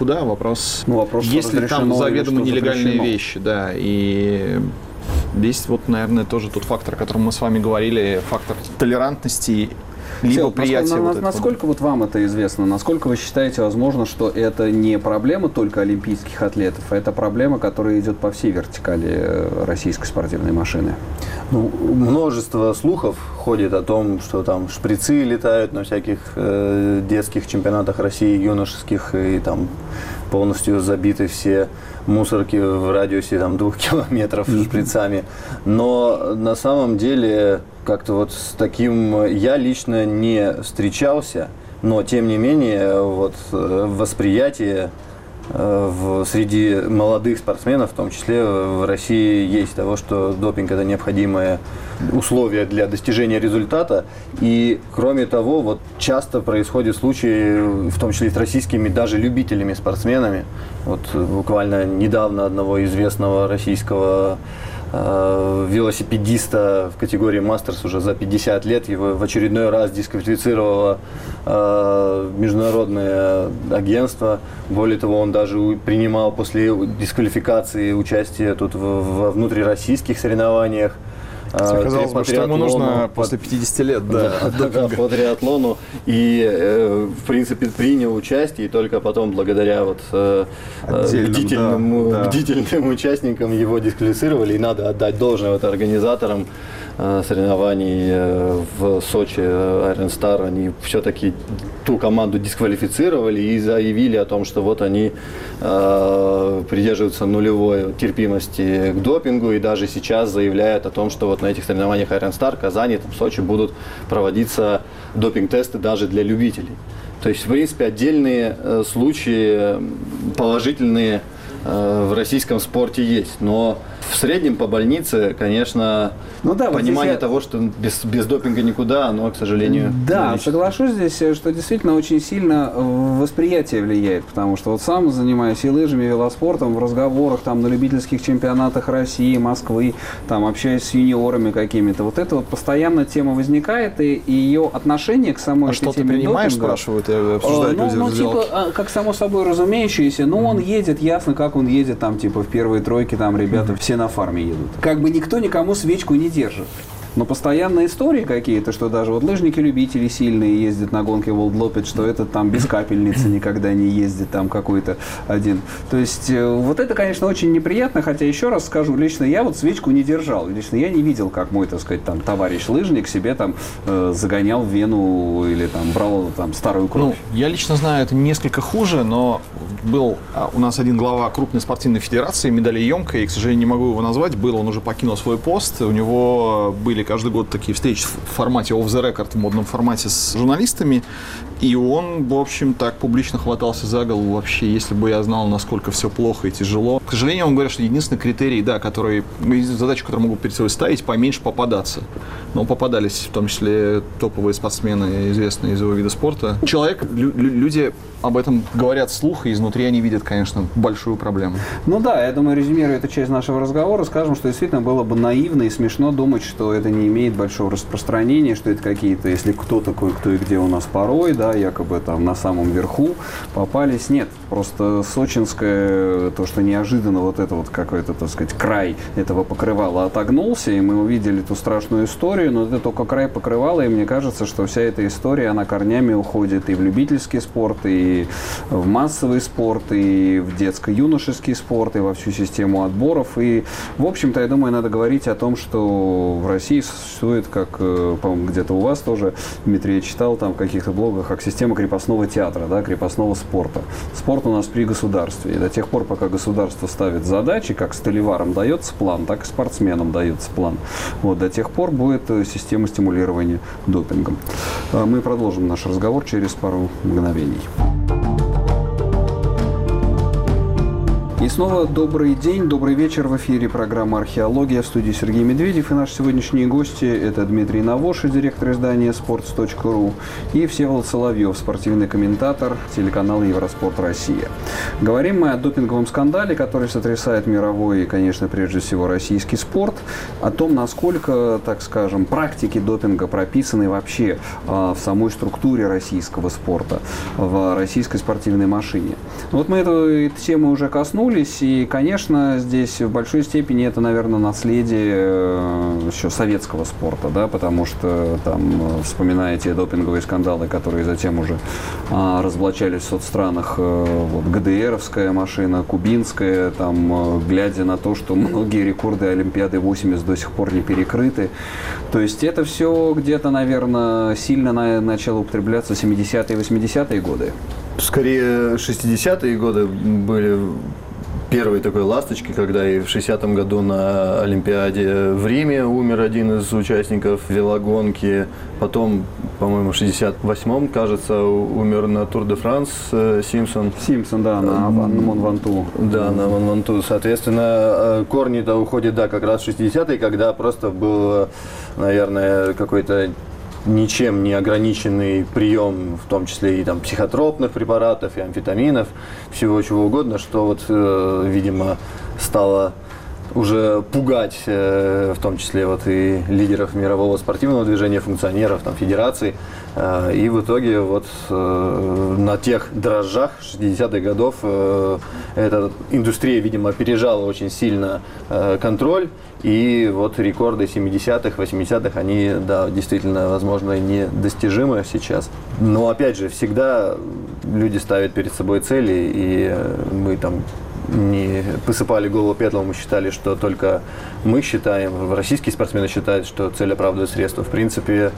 никуда. Вопрос, ну, вопрос есть ли там заведомо нелегальные запрещено. вещи. Да, и здесь вот, наверное, тоже тот фактор, о котором мы с вами говорили, фактор толерантности, либо приятия. На, вот на, насколько вот вам это известно? Насколько вы считаете возможно, что это не проблема только олимпийских атлетов, а это проблема, которая идет по всей вертикали российской спортивной машины? Ну, множество слухов ходит о том, что там шприцы летают на всяких э, детских чемпионатах России, юношеских, и там полностью забиты все мусорки в радиусе там, двух километров шприцами. Но на самом деле как-то вот с таким я лично не встречался, но тем не менее вот восприятие в, среди молодых спортсменов, в том числе в России, есть того, что допинг – это необходимое условие для достижения результата. И, кроме того, вот часто происходят случаи, в том числе и с российскими даже любителями спортсменами. Вот буквально недавно одного известного российского э, велосипедиста в категории мастерс уже за пятьдесят лет его в очередной раз дисквалифицировало э, международное агентство. Более того, он даже принимал после дисквалификации участие тут в, во внутрироссийских соревнованиях. Казалось бы, что ему нужно под... после пятидесяти лет, да, да, да, по триатлону. И, э, в принципе, принял участие, и только потом, благодаря вот, э, бдительным, да, бдительным да. участникам его дисквалифицировали. И надо отдать должное вот, организаторам э, соревнований э, в Сочи, Iron Star. Они все-таки ту команду дисквалифицировали и заявили о том, что вот они э, придерживаются нулевой терпимости к допингу. И даже сейчас заявляют о том, что вот на этих соревнованиях Iron Star, Казани, там, Сочи будут проводиться допинг-тесты даже для любителей. То есть, в принципе, отдельные э, случаи положительные э, в российском спорте есть. Но в среднем по больнице, конечно, ну, да, понимание вот того, я... что без, без допинга никуда, оно, к сожалению, да, наличие. Соглашусь здесь, что действительно очень сильно восприятие влияет, потому что вот сам занимаюсь и лыжами, и велоспортом, в разговорах там на любительских чемпионатах России, Москвы, там общаюсь с юниорами какими-то, вот эта вот постоянно тема возникает, и, и ее отношение к самой а этой что теме ты принимаешь, допинга, спрашивают, и обсуждают ну, люди ну, в разделке. Типа, как само собой разумеющееся, ну, mm-hmm. он едет, ясно, как он едет, там, типа, в первые тройки, там, ребята mm-hmm. все на фарме едут. Как бы никто никому свечку не держит. Но постоянные истории какие-то, что даже вот лыжники-любители сильные ездят на гонке World Loped, что этот там без капельницы никогда не ездит, там какой-то один. То есть вот это, конечно, очень неприятно, хотя еще раз скажу, лично я вот свечку не держал, лично я не видел, как мой, так сказать, там товарищ лыжник себе там э, загонял в вену или там брал там старую кровь. Ну, я лично знаю, это несколько хуже, но был у нас один глава крупной спортивной федерации, медалеемкой, и, к сожалению, не могу его назвать, был, он уже покинул свой пост, у него были каждый год такие встречи в формате off the record, в модном формате с журналистами, и он, в общем, так публично хватался за голову вообще, если бы я знал, насколько все плохо и тяжело. К сожалению, он говорит, что единственный критерий, да, который, задача, которую могут перед собой ставить, поменьше попадаться. Но попадались, в том числе, топовые спортсмены, известные из его вида спорта. Человек, лю- люди об этом говорят вслух, и изнутри они видят, конечно, большую проблему. Ну да, я думаю, резюмируя эту часть нашего разговора, скажем, что действительно было бы наивно и смешно думать, что это не имеет большого распространения, что это какие-то, если кто такой, кто и где у нас порой, да, якобы там на самом верху попались. Нет, просто сочинское, то, что неожиданно вот это вот какой-то, так сказать, край этого покрывала отогнулся, и мы увидели ту страшную историю, но это только край покрывала, и мне кажется, что вся эта история, она корнями уходит и в любительский спорт, и в массовый спорт, и в детско-юношеский спорт, и во всю систему отборов. И, в общем-то, я думаю, надо говорить о том, что в России существует, как, по-моему, где-то у вас тоже, Дмитрий, я читал там в каких-то блогах, как система крепостного театра, да, крепостного спорта. Спорт у нас при государстве. И до тех пор, пока государство ставит задачи, как столеварам дается план, так и спортсменам дается план. Вот, до тех пор будет система стимулирования допингом. Мы продолжим наш разговор через пару мгновений. И снова добрый день, добрый вечер. В эфире программа «Археология», в студии Сергей Медведев. И наши сегодняшние гости – это Дмитрий Навоши, директор издания спортс точка ру, и Всеволод Соловьев, спортивный комментатор телеканала «Евроспорт Россия». Говорим мы о допинговом скандале, который сотрясает мировой и, конечно, прежде всего российский спорт, о том, насколько, так скажем, практики допинга прописаны вообще в самой структуре российского спорта, в российской спортивной машине. Вот мы эту, эту тему уже коснулись. И, конечно, здесь в большой степени это, наверное, наследие еще советского спорта, да, потому что там, вспоминаете допинговые скандалы, которые затем уже а, разоблачались в соцстранах, вот, ГДРовская машина, кубинская, там, глядя на то, что многие рекорды Олимпиады восемьдесят до сих пор не перекрыты. То есть это все где-то, наверное, сильно на, начало употребляться в семидесятые и восьмидесятые годы. Скорее, шестидесятые годы были первой такой ласточки, когда и в шестидесятом году на Олимпиаде в Риме умер один из участников велогонки. Потом, по-моему, в шестьдесят восьмом, кажется, умер на Тур де Франс Симпсон. Симпсон, да, на Мон Ванту. Да, на Мон Ванту. Соответственно, корни-то уходят, да, как раз в шестидесятые, когда просто был, наверное, какой-то ничем не ограниченный прием, в том числе и там психотропных препаратов, и амфетаминов, всего чего угодно, что вот, э, видимо, стало уже пугать, э, в том числе вот и лидеров мирового спортивного движения, функционеров, там, федераций. Э, и в итоге вот э, на тех дрожжах шестидесятых годов э, эта индустрия, видимо, опережала очень сильно э, контроль. И вот рекорды семидесятых, восьмидесятых, они, да, действительно, возможно, недостижимы сейчас. Но, опять же, всегда люди ставят перед собой цели, и мы там не посыпали голову пеплом, мы считали, что только мы считаем, российские спортсмены считают, что цель оправдывает средства. В принципе,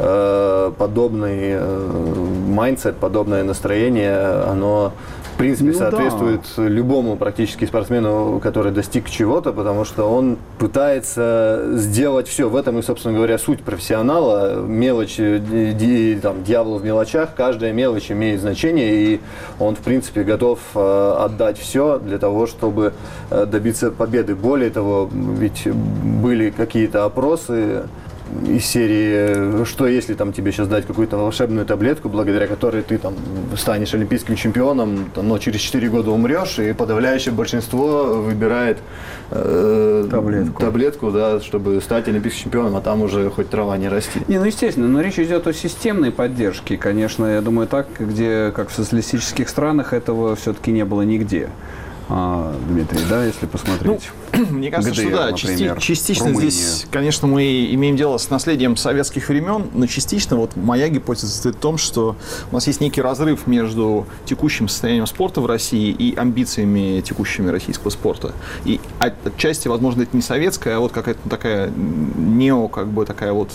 подобный майндсет, подобное настроение, оно, в принципе, ну, соответствует да. любому практически спортсмену, который достиг чего-то, потому что он пытается сделать все. В этом и, собственно говоря, суть профессионала. Мелочь, ди, там, дьявол в мелочах, каждая мелочь имеет значение, и он, в принципе, готов отдать все для того, чтобы добиться победы. Более того, ведь были какие-то опросы из серии, что если там тебе сейчас дать какую-то волшебную таблетку, благодаря которой ты там станешь олимпийским чемпионом, там, но через четыре года умрешь, и подавляющее большинство выбирает э, таблетку, таблетку, да, чтобы стать олимпийским чемпионом, а там уже хоть трава не расти. Не, ну естественно, но речь идет о системной поддержке, конечно, я думаю, так, где, как в социалистических странах, этого все-таки не было нигде. А, Дмитрий, да, если посмотреть. Ну, мне кажется, ГДР, что да, например, части, частично Румыния. Здесь, конечно, мы имеем дело с наследием советских времен, но частично вот моя гипотеза состоит в том, что у нас есть некий разрыв между текущим состоянием спорта в России и амбициями текущими российского спорта. И отчасти, возможно, это не советская, а вот какая-то такая нео, как бы такая вот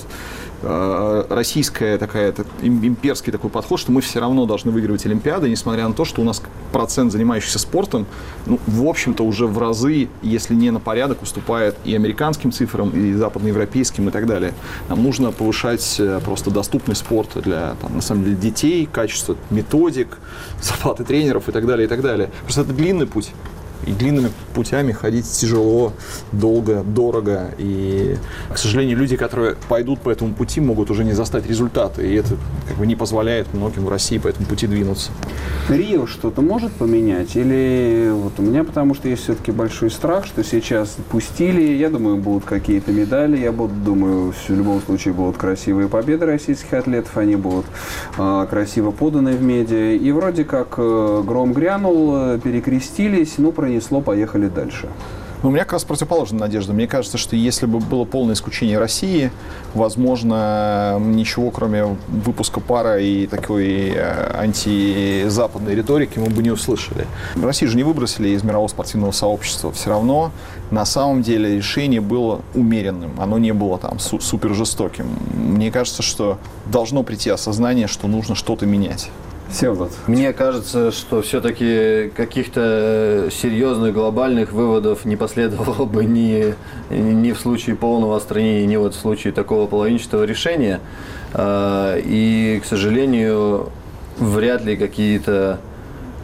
российская такая, имперский такой подход, что мы все равно должны выигрывать Олимпиады, несмотря на то, что у нас процент занимающихся спортом, ну, в общем-то, уже в разы, если не на порядок, уступает и американским цифрам, и западноевропейским, и так далее. Нам нужно повышать просто доступный спорт для, там, на самом деле, детей, качество методик, зарплаты тренеров и так далее, и так далее. Просто это длинный путь. И длинными путями ходить тяжело, долго, дорого. И, к сожалению, люди, которые пойдут по этому пути, могут уже не застать результаты. И это как бы не позволяет многим в России по этому пути двинуться. Рио что-то может поменять? Или вот у меня, потому что есть все-таки большой страх, что сейчас пустили, я думаю, будут какие-то медали, я буду, думаю, в любом случае будут красивые победы российских атлетов, они будут э, красиво поданы в медиа. И вроде как э, гром грянул, перекрестились, ну, пронесло, поехали дальше. Но у меня как раз противоположная надежда. Мне кажется, что если бы было полное исключение России, возможно, ничего, кроме выпуска пара и такой антизападной риторики, мы бы не услышали. Россию же не выбросили из мирового спортивного сообщества. Все равно, на самом деле, решение было умеренным. Оно не было там су- супер жестоким. Мне кажется, что должно прийти осознание, что нужно что-то менять. Всеволод. Мне кажется, что все-таки каких-то серьезных глобальных выводов не последовало бы ни, ни в случае полного отстранения, ни вот в случае такого половинчатого решения. И, к сожалению, вряд ли какие-то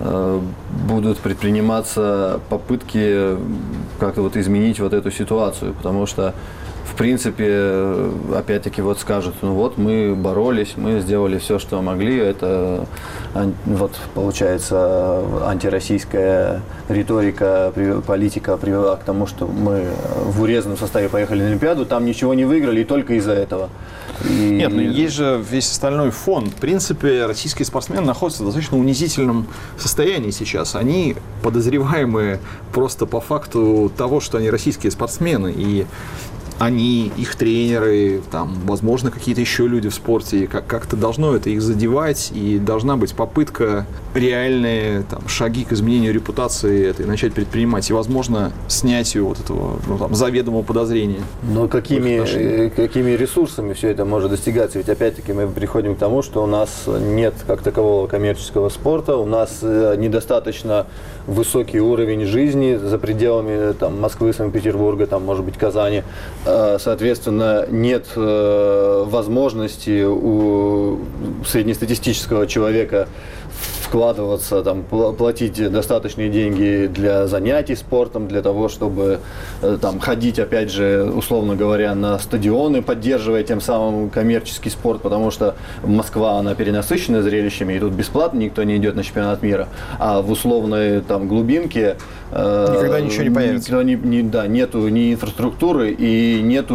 будут предприниматься попытки как-то вот изменить вот эту ситуацию, потому что в принципе, опять-таки, вот скажут, ну вот, мы боролись, мы сделали все, что могли. Это, вот, получается, антироссийская риторика, политика привела к тому, что мы в урезанном составе поехали на Олимпиаду, там ничего не выиграли, и только из-за этого. И... Нет, ну есть же весь остальной фон. В принципе, российские спортсмены находятся в достаточно унизительном состоянии сейчас. Они подозреваемые просто по факту того, что они российские спортсмены. И они, их тренеры, там, возможно, какие-то еще люди в спорте, как- как-то должно это их задевать, и должна быть попытка реальные там, шаги к изменению репутации этой начать предпринимать, и, возможно, снятию вот этого ну, там, заведомого подозрения. Но какими, какими ресурсами все это может достигаться? Ведь, опять-таки, мы приходим к тому, что у нас нет как такового коммерческого спорта, у нас недостаточно высокий уровень жизни за пределами там, Москвы, Санкт-Петербурга, там, может быть, Казани. Соответственно, нет э, возможности у среднестатистического человека вкладываться, там, платить достаточные деньги для занятий спортом, для того, чтобы там, ходить, опять же, условно говоря, на стадионы, поддерживая тем самым коммерческий спорт, потому что Москва, она перенасыщена зрелищами, и тут бесплатно никто не идет на чемпионат мира, а в условной там, глубинке никогда э, ничего не появится. Не, не, да, нету ни инфраструктуры и нету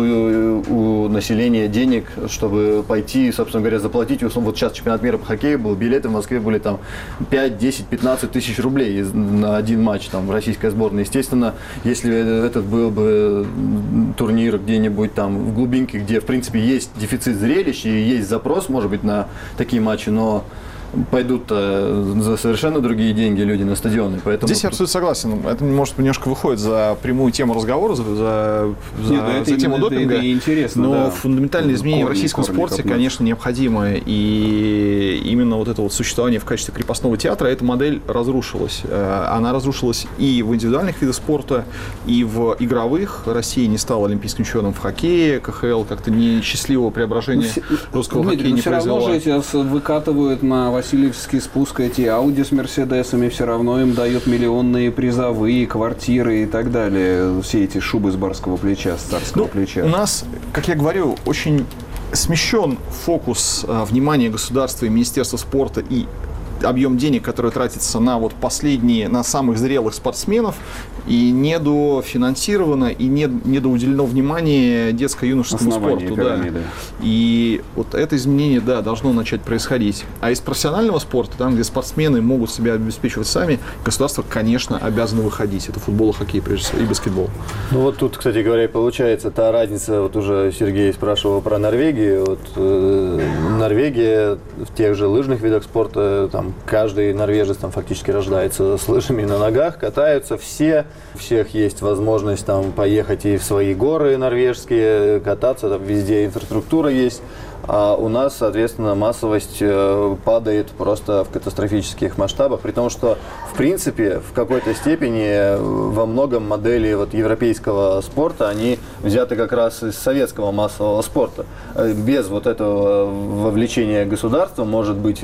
у населения денег, чтобы пойти, собственно говоря, заплатить. Вот сейчас чемпионат мира по хоккею был, билеты в Москве были там пять, десять, пятнадцать тысяч рублей на один матч там, в российской сборной. Естественно, если этот был бы турнир где-нибудь там в глубинке, где, в принципе, есть дефицит зрелищ и есть запрос, может быть, на такие матчи, но пойдут за совершенно другие деньги люди на стадионы. Поэтому... Здесь я абсолютно согласен. Это, может, немножко выходит за прямую тему разговора, за, за, Нет, за, за тему допинга. Это, это интересно, но да. фундаментальные изменения корни, в российском корни, спорте, корни. конечно, необходимы. И именно вот это вот существование в качестве крепостного театра, эта модель разрушилась. Она разрушилась и в индивидуальных видах спорта, и в игровых. Россия не стала олимпийским чемпионом в хоккее. ка ха эл как-то несчастливого преображения ну, русского Дмитрий, хоккея не все произвела. равно же сейчас выкатывают на Васильевский спуск эти Ауди с Мерседесами, все равно им дают миллионные призовые, квартиры и так далее. Все эти шубы с барского плеча, с царского ну, плеча. У нас, как я говорю, очень смещен фокус а, внимания государства и Министерства спорта и объем денег, который тратится на вот последние, на самых зрелых спортсменов, и недофинансировано, и не, недоуделено внимание детско-юношескому спорту. Да. И вот это изменение, да, должно начать происходить. А из профессионального спорта, там, где спортсмены могут себя обеспечивать сами, государство, конечно, обязано выходить. Это футбол, хоккей, прежде всего, и баскетбол. Ну вот тут, кстати говоря, и получается та разница, вот уже Сергей спрашивал про Норвегию. Вот, э, Норвегия в тех же лыжных видах спорта, там, каждый норвежец там фактически рождается с лыжами на ногах, катаются все, у всех есть возможность там поехать и в свои горы норвежские, кататься, там везде инфраструктура есть. А у нас, соответственно, массовость падает просто в катастрофических масштабах, при том, что, в принципе, в какой-то степени во многом модели вот европейского спорта, они взяты как раз из советского массового спорта. Без вот этого вовлечения государства, может быть,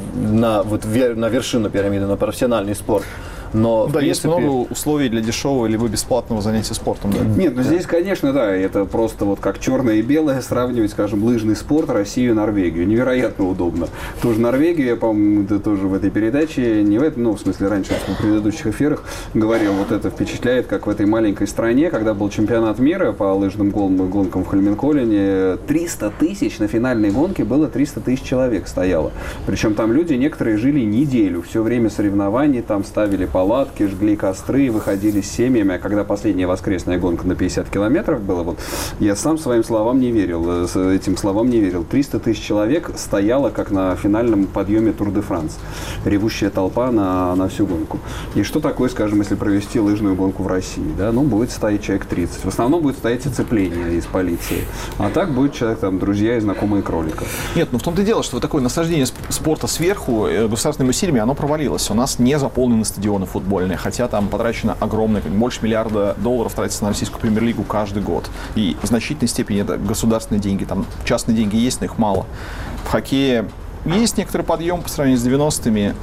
на, вот, на вершину пирамиды, на профессиональный спорт. Но, да, принципе... есть много условий для дешевого либо бесплатного занятия спортом. Да. Нет, ну здесь, конечно, да, это просто вот как черное и белое сравнивать, скажем, лыжный спорт, Россию и Норвегию. Невероятно удобно. Тоже Норвегию, я, по-моему, это тоже в этой передаче, не в этом, ну, в смысле, раньше в предыдущих эфирах говорил, вот это впечатляет, как в этой маленькой стране, когда был чемпионат мира по лыжным гонкам в Холменколлине, триста тысяч на финальной гонке было триста тысяч человек стояло. Причем там люди, некоторые жили неделю, все время соревнований, там ставили по палатки, жгли костры, выходили с семьями. А когда последняя воскресная гонка на пятьдесят километров была, вот, я сам своим словам не верил, этим словам не верил. триста тысяч человек стояло, как на финальном подъеме Тур-де-Франс. Ревущая толпа на, на всю гонку. И что такое, скажем, если провести лыжную гонку в России? Да? Ну, будет стоять человек тридцать. В основном будет стоять оцепление из полиции. А так будет человек, там, друзья и знакомые кролика. Нет, ну в том-то и дело, что вот такое насаждение спорта сверху государственными усилиями, оно провалилось. У нас не заполнены стадионы футбольные, хотя там потрачено огромное, больше миллиарда долларов тратится на российскую премьер-лигу каждый год. И в значительной степени это государственные деньги, там частные деньги есть, но их мало. В хоккее есть некоторый подъем по сравнению с девяностыми.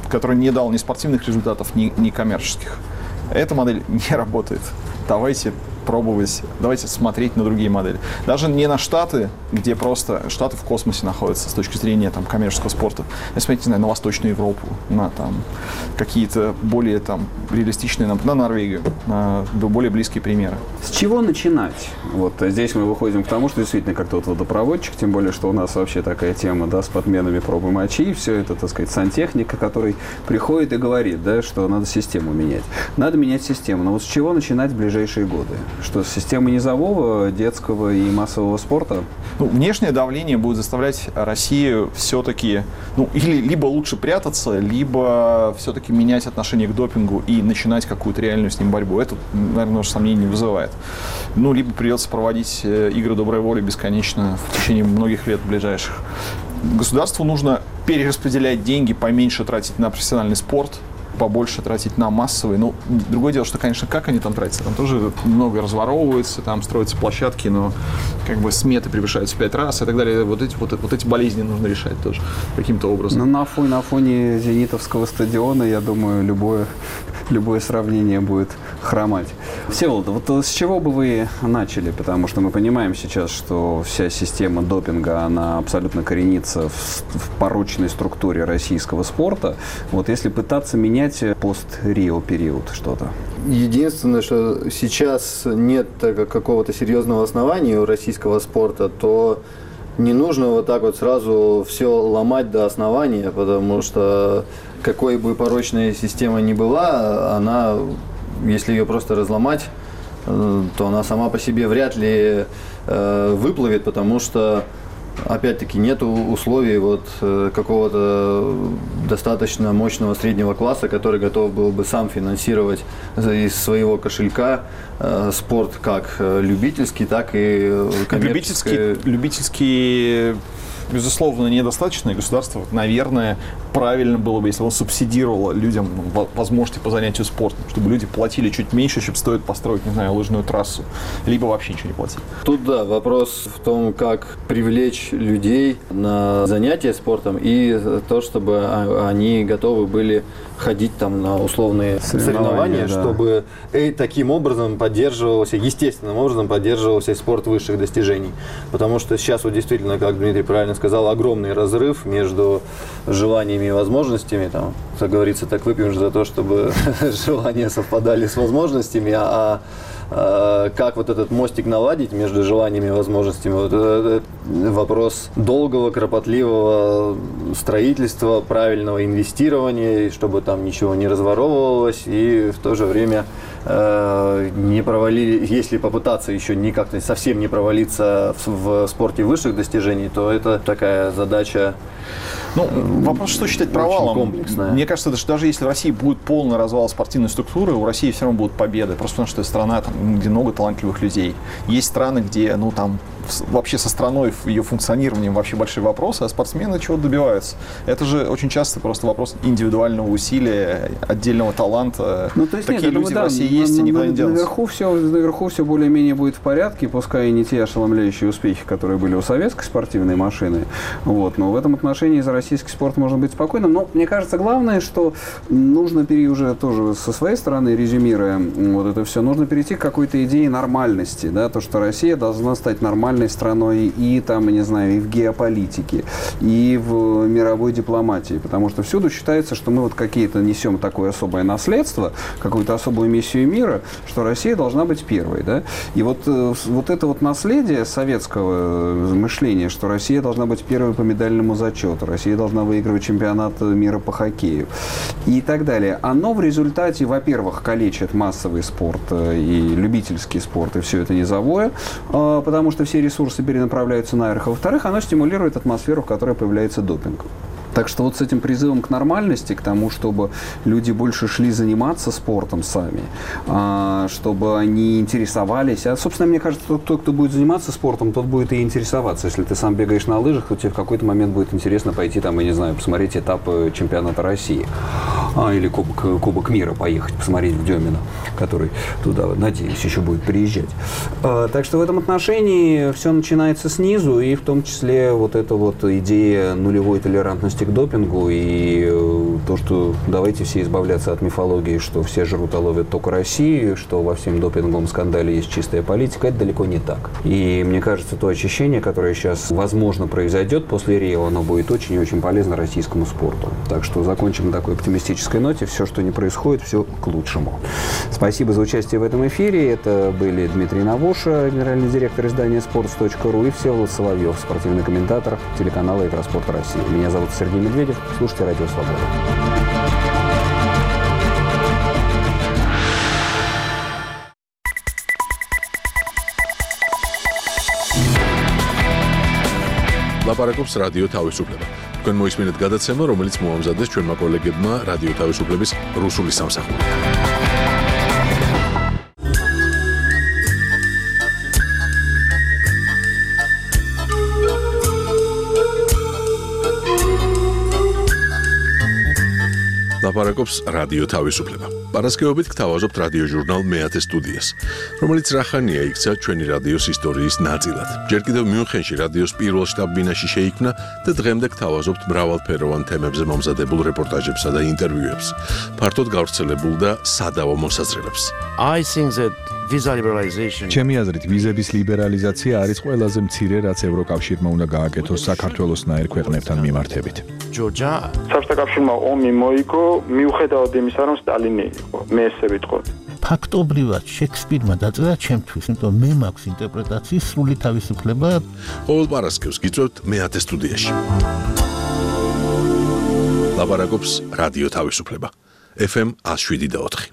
который не дал ни спортивных результатов, ни, ни коммерческих. Эта модель не работает. Давайте пробовать, давайте смотреть на другие модели. Даже не на Штаты, где просто Штаты в космосе находятся с точки зрения там, коммерческого спорта. Я смотрите, не знаю, на Восточную Европу, на там, какие-то более там, реалистичные, на, на Норвегию, на более близкие примеры. С чего начинать? Вот здесь мы выходим к тому, что действительно как-то вот водопроводчик, тем более, что у нас вообще такая тема, да, с подменами пробы мочи, все это, так сказать, сантехника, который приходит и говорит, да, что надо систему менять. Надо менять систему. Но вот с чего начинать в ближайшие годы? Что, система низового, детского и массового спорта? Ну, внешнее давление будет заставлять Россию все-таки, ну, или либо лучше прятаться, либо все-таки менять отношение к допингу и начинать какую-то реальную с ним борьбу. Это, наверное, уже сомнений не вызывает. Ну, либо придется проводить игры доброй воли бесконечно в течение многих лет ближайших. Государству нужно перераспределять деньги, поменьше тратить на профессиональный спорт, побольше тратить на массовый. Ну, другое дело, что, конечно, как они там тратятся. Там тоже много разворовывается, там строятся площадки, но как бы сметы превышаются в пять раз и так далее. Вот эти, вот, вот эти болезни нужно решать тоже каким-то образом. Ну, на фоне, на фоне Зенитовского стадиона, я думаю, любое, любое сравнение будет хромать. Всеволод, вот с чего бы вы начали? Потому что мы понимаем сейчас, что вся система допинга, она абсолютно коренится в, в порочной структуре российского спорта. Вот если пытаться менять пост-Рио период что-то? Единственное, что сейчас нет какого-то серьезного основания у российского спорта, то не нужно вот так вот сразу все ломать до основания, потому что какой бы порочная система ни была, она, если ее просто разломать, то она сама по себе вряд ли э, выплывет, потому что опять-таки нету условий вот какого-то достаточно мощного среднего класса, который готов был бы сам финансировать из своего кошелька э, спорт как любительский, так и коммерческий. Любительский, любительский, безусловно, недостаточно. И государство, наверное, правильно было бы, если он субсидировало людям возможности по занятию спортом, чтобы люди платили чуть меньше, чем стоит построить, не знаю, лыжную трассу, либо вообще ничего не платить. Тут, да, вопрос в том, как привлечь людей на занятия спортом и то, чтобы они готовы были ходить там на условные соревнования, соревнования да. чтобы и таким образом поддерживался, естественным образом поддерживался спорт высших достижений. Потому что сейчас вот действительно, как Дмитрий правильно сказал, огромный разрыв между желаниями и возможностями. Там, как говорится, так выпьем же за то, чтобы желания совпадали с возможностями, а как вот этот мостик наладить между желаниями и возможностями, вот это вопрос долгого, кропотливого строительства, правильного инвестирования, чтобы там ничего не разворовывалось, и в то же время э, не провалили, если попытаться еще никак совсем не провалиться в, в спорте высших достижений, то это такая задача. Ну, вопрос, что считать провалом. Комплексная. Мне кажется, что даже если в России будет полный развал спортивной структуры, у России все равно будут победы. Просто потому что это страна, там, где много талантливых людей. Есть страны, где, ну, там, вообще со страной, ее функционированием вообще большие вопросы, а спортсмены чего добиваются. Это же очень часто просто вопрос индивидуального усилия, отдельного таланта. Ну, то есть такие нет, люди думаю, в России да, есть, и никуда не делаются. Наверху все, наверху все более-менее будет в порядке, пускай и не те ошеломляющие успехи, которые были у советской спортивной машины. Вот. Но в этом отношении за российский спорт можно быть спокойным. Но мне кажется, главное, что нужно перейти уже тоже со своей стороны, резюмируя вот это все, нужно перейти к какой-то идее нормальности. Да? То, что Россия должна стать нормальной страной и там, не знаю, и в геополитике, и в мировой дипломатии. Потому что всюду считается, что мы вот какие-то несем такое особое наследство, какую-то особую миссию мира, что Россия должна быть первой. Да? И вот, вот это вот наследие советского мышления, что Россия должна быть первой по медальному зачету, Россия должна выигрывать чемпионат мира по хоккею и так далее. Оно в результате, во-первых, калечит массовый спорт и любительский спорт, и все это низовое, потому что все ресурсы перенаправляются наверх. А во-вторых, оно стимулирует атмосферу, в которой появляется допинг. Так что вот с этим призывом к нормальности, к тому, чтобы люди больше шли заниматься спортом сами, чтобы они интересовались. А, собственно, мне кажется, тот, тот, кто будет заниматься спортом, тот будет и интересоваться. Если ты сам бегаешь на лыжах, то тебе в какой-то момент будет интересно пойти, там, я не знаю, посмотреть этап чемпионата России. а, или Кубок, Кубок мира поехать посмотреть в Демино, который туда, надеюсь, еще будет приезжать. А, так что в этом отношении все начинается снизу, и в том числе вот эта вот идея нулевой толерантности к допингу и э, то, что давайте все избавляться от мифологии, что все жрут, а ловят только Россию, что во всем допинговом скандале есть чистая политика, это далеко не так. И мне кажется, то очищение, которое сейчас, возможно, произойдет после Рио, оно будет очень и очень полезно российскому спорту. Так что закончим на такой оптимистической ноте. Все, что не происходит, все к лучшему. Спасибо за участие в этом эфире. Это были Дмитрий Навоша, генеральный директор издания спортс точка ру, и Всеволод Соловьев, спортивный комментатор телеканала «Эвроспорт России». Меня зовут Сергей Медведев. Слушайте «Радио Свобода». ლაპარაკობს რადიო თავისუფლება. თქვენ მოისმინეთ გადაცემა, რომელიც მოამზადეს ჩვენმა კოლეგებმა რადიო თავისუფლების რუსული სამსახური. ლაპარაკობს რადიო თავისუფლება. პარასკევობით გთავაზობთ რადიო ჟურნალ მეათე სტუდიას, რომელიც რახანია იქცა ჩვენი რადიოს ისტორიის ნაწილად. ჯერ კიდევ მიუნხენში რადიოს პირველ შტაბ-ბინაში შეიქმნა და დღემდე გთავაზობთ მრავალფეროვან თემებზე მომზადებულ რეპორტაჟებსა და ინტერვიუებს, ფართოდ გავრცელებულ და სადავო მოსაზრებებს. I think that visa liberalization ჩემი აზრით ვიზების ლიბერალიზაცია არის ყველაზე მცირე, რაც ევროკავშირმა უნდა გააკეთოს საქართველოსნაირ ქვეყნებთან მიმართებით. Georgia საბჭოთა კავშირმა ომი მოიგო მიუხედავად იმისა, რომ სტალინი იყო. მე ესე ვიტყოდი. ფაქტობრივად შექსპირმა დაწერა ჩემთვის, იმიტომ მე მაქვს ინტერპრეტაციის სრული თავისუფლება. ყოველ პარასკევს გიწევთ მეათე სტუდიაში. ლაპარაკობს რადიო თავისუფლება. ეფ ემ one oh seven point four.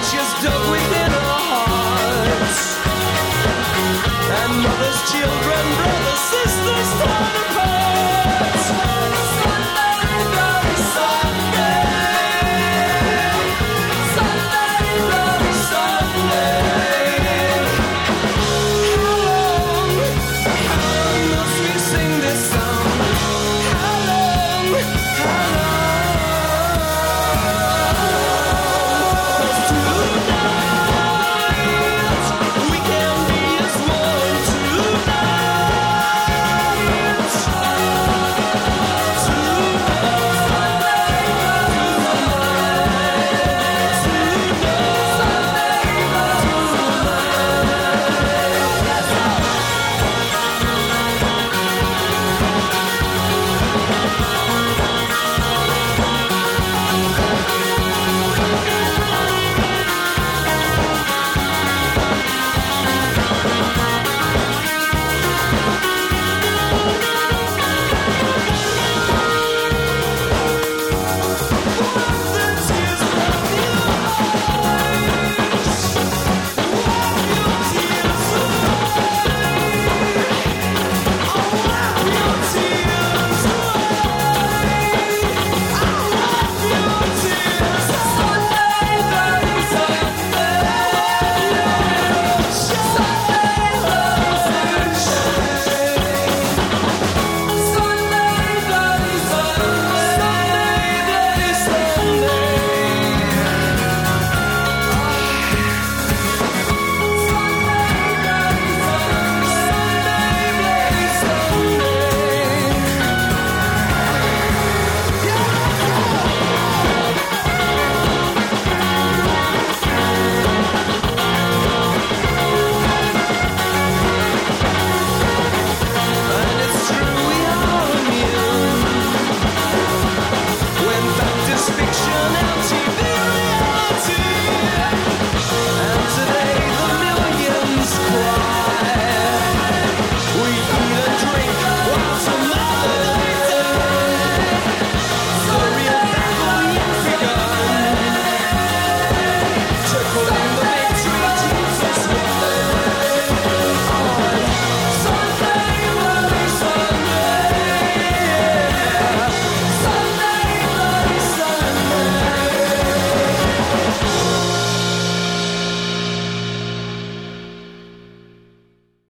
Children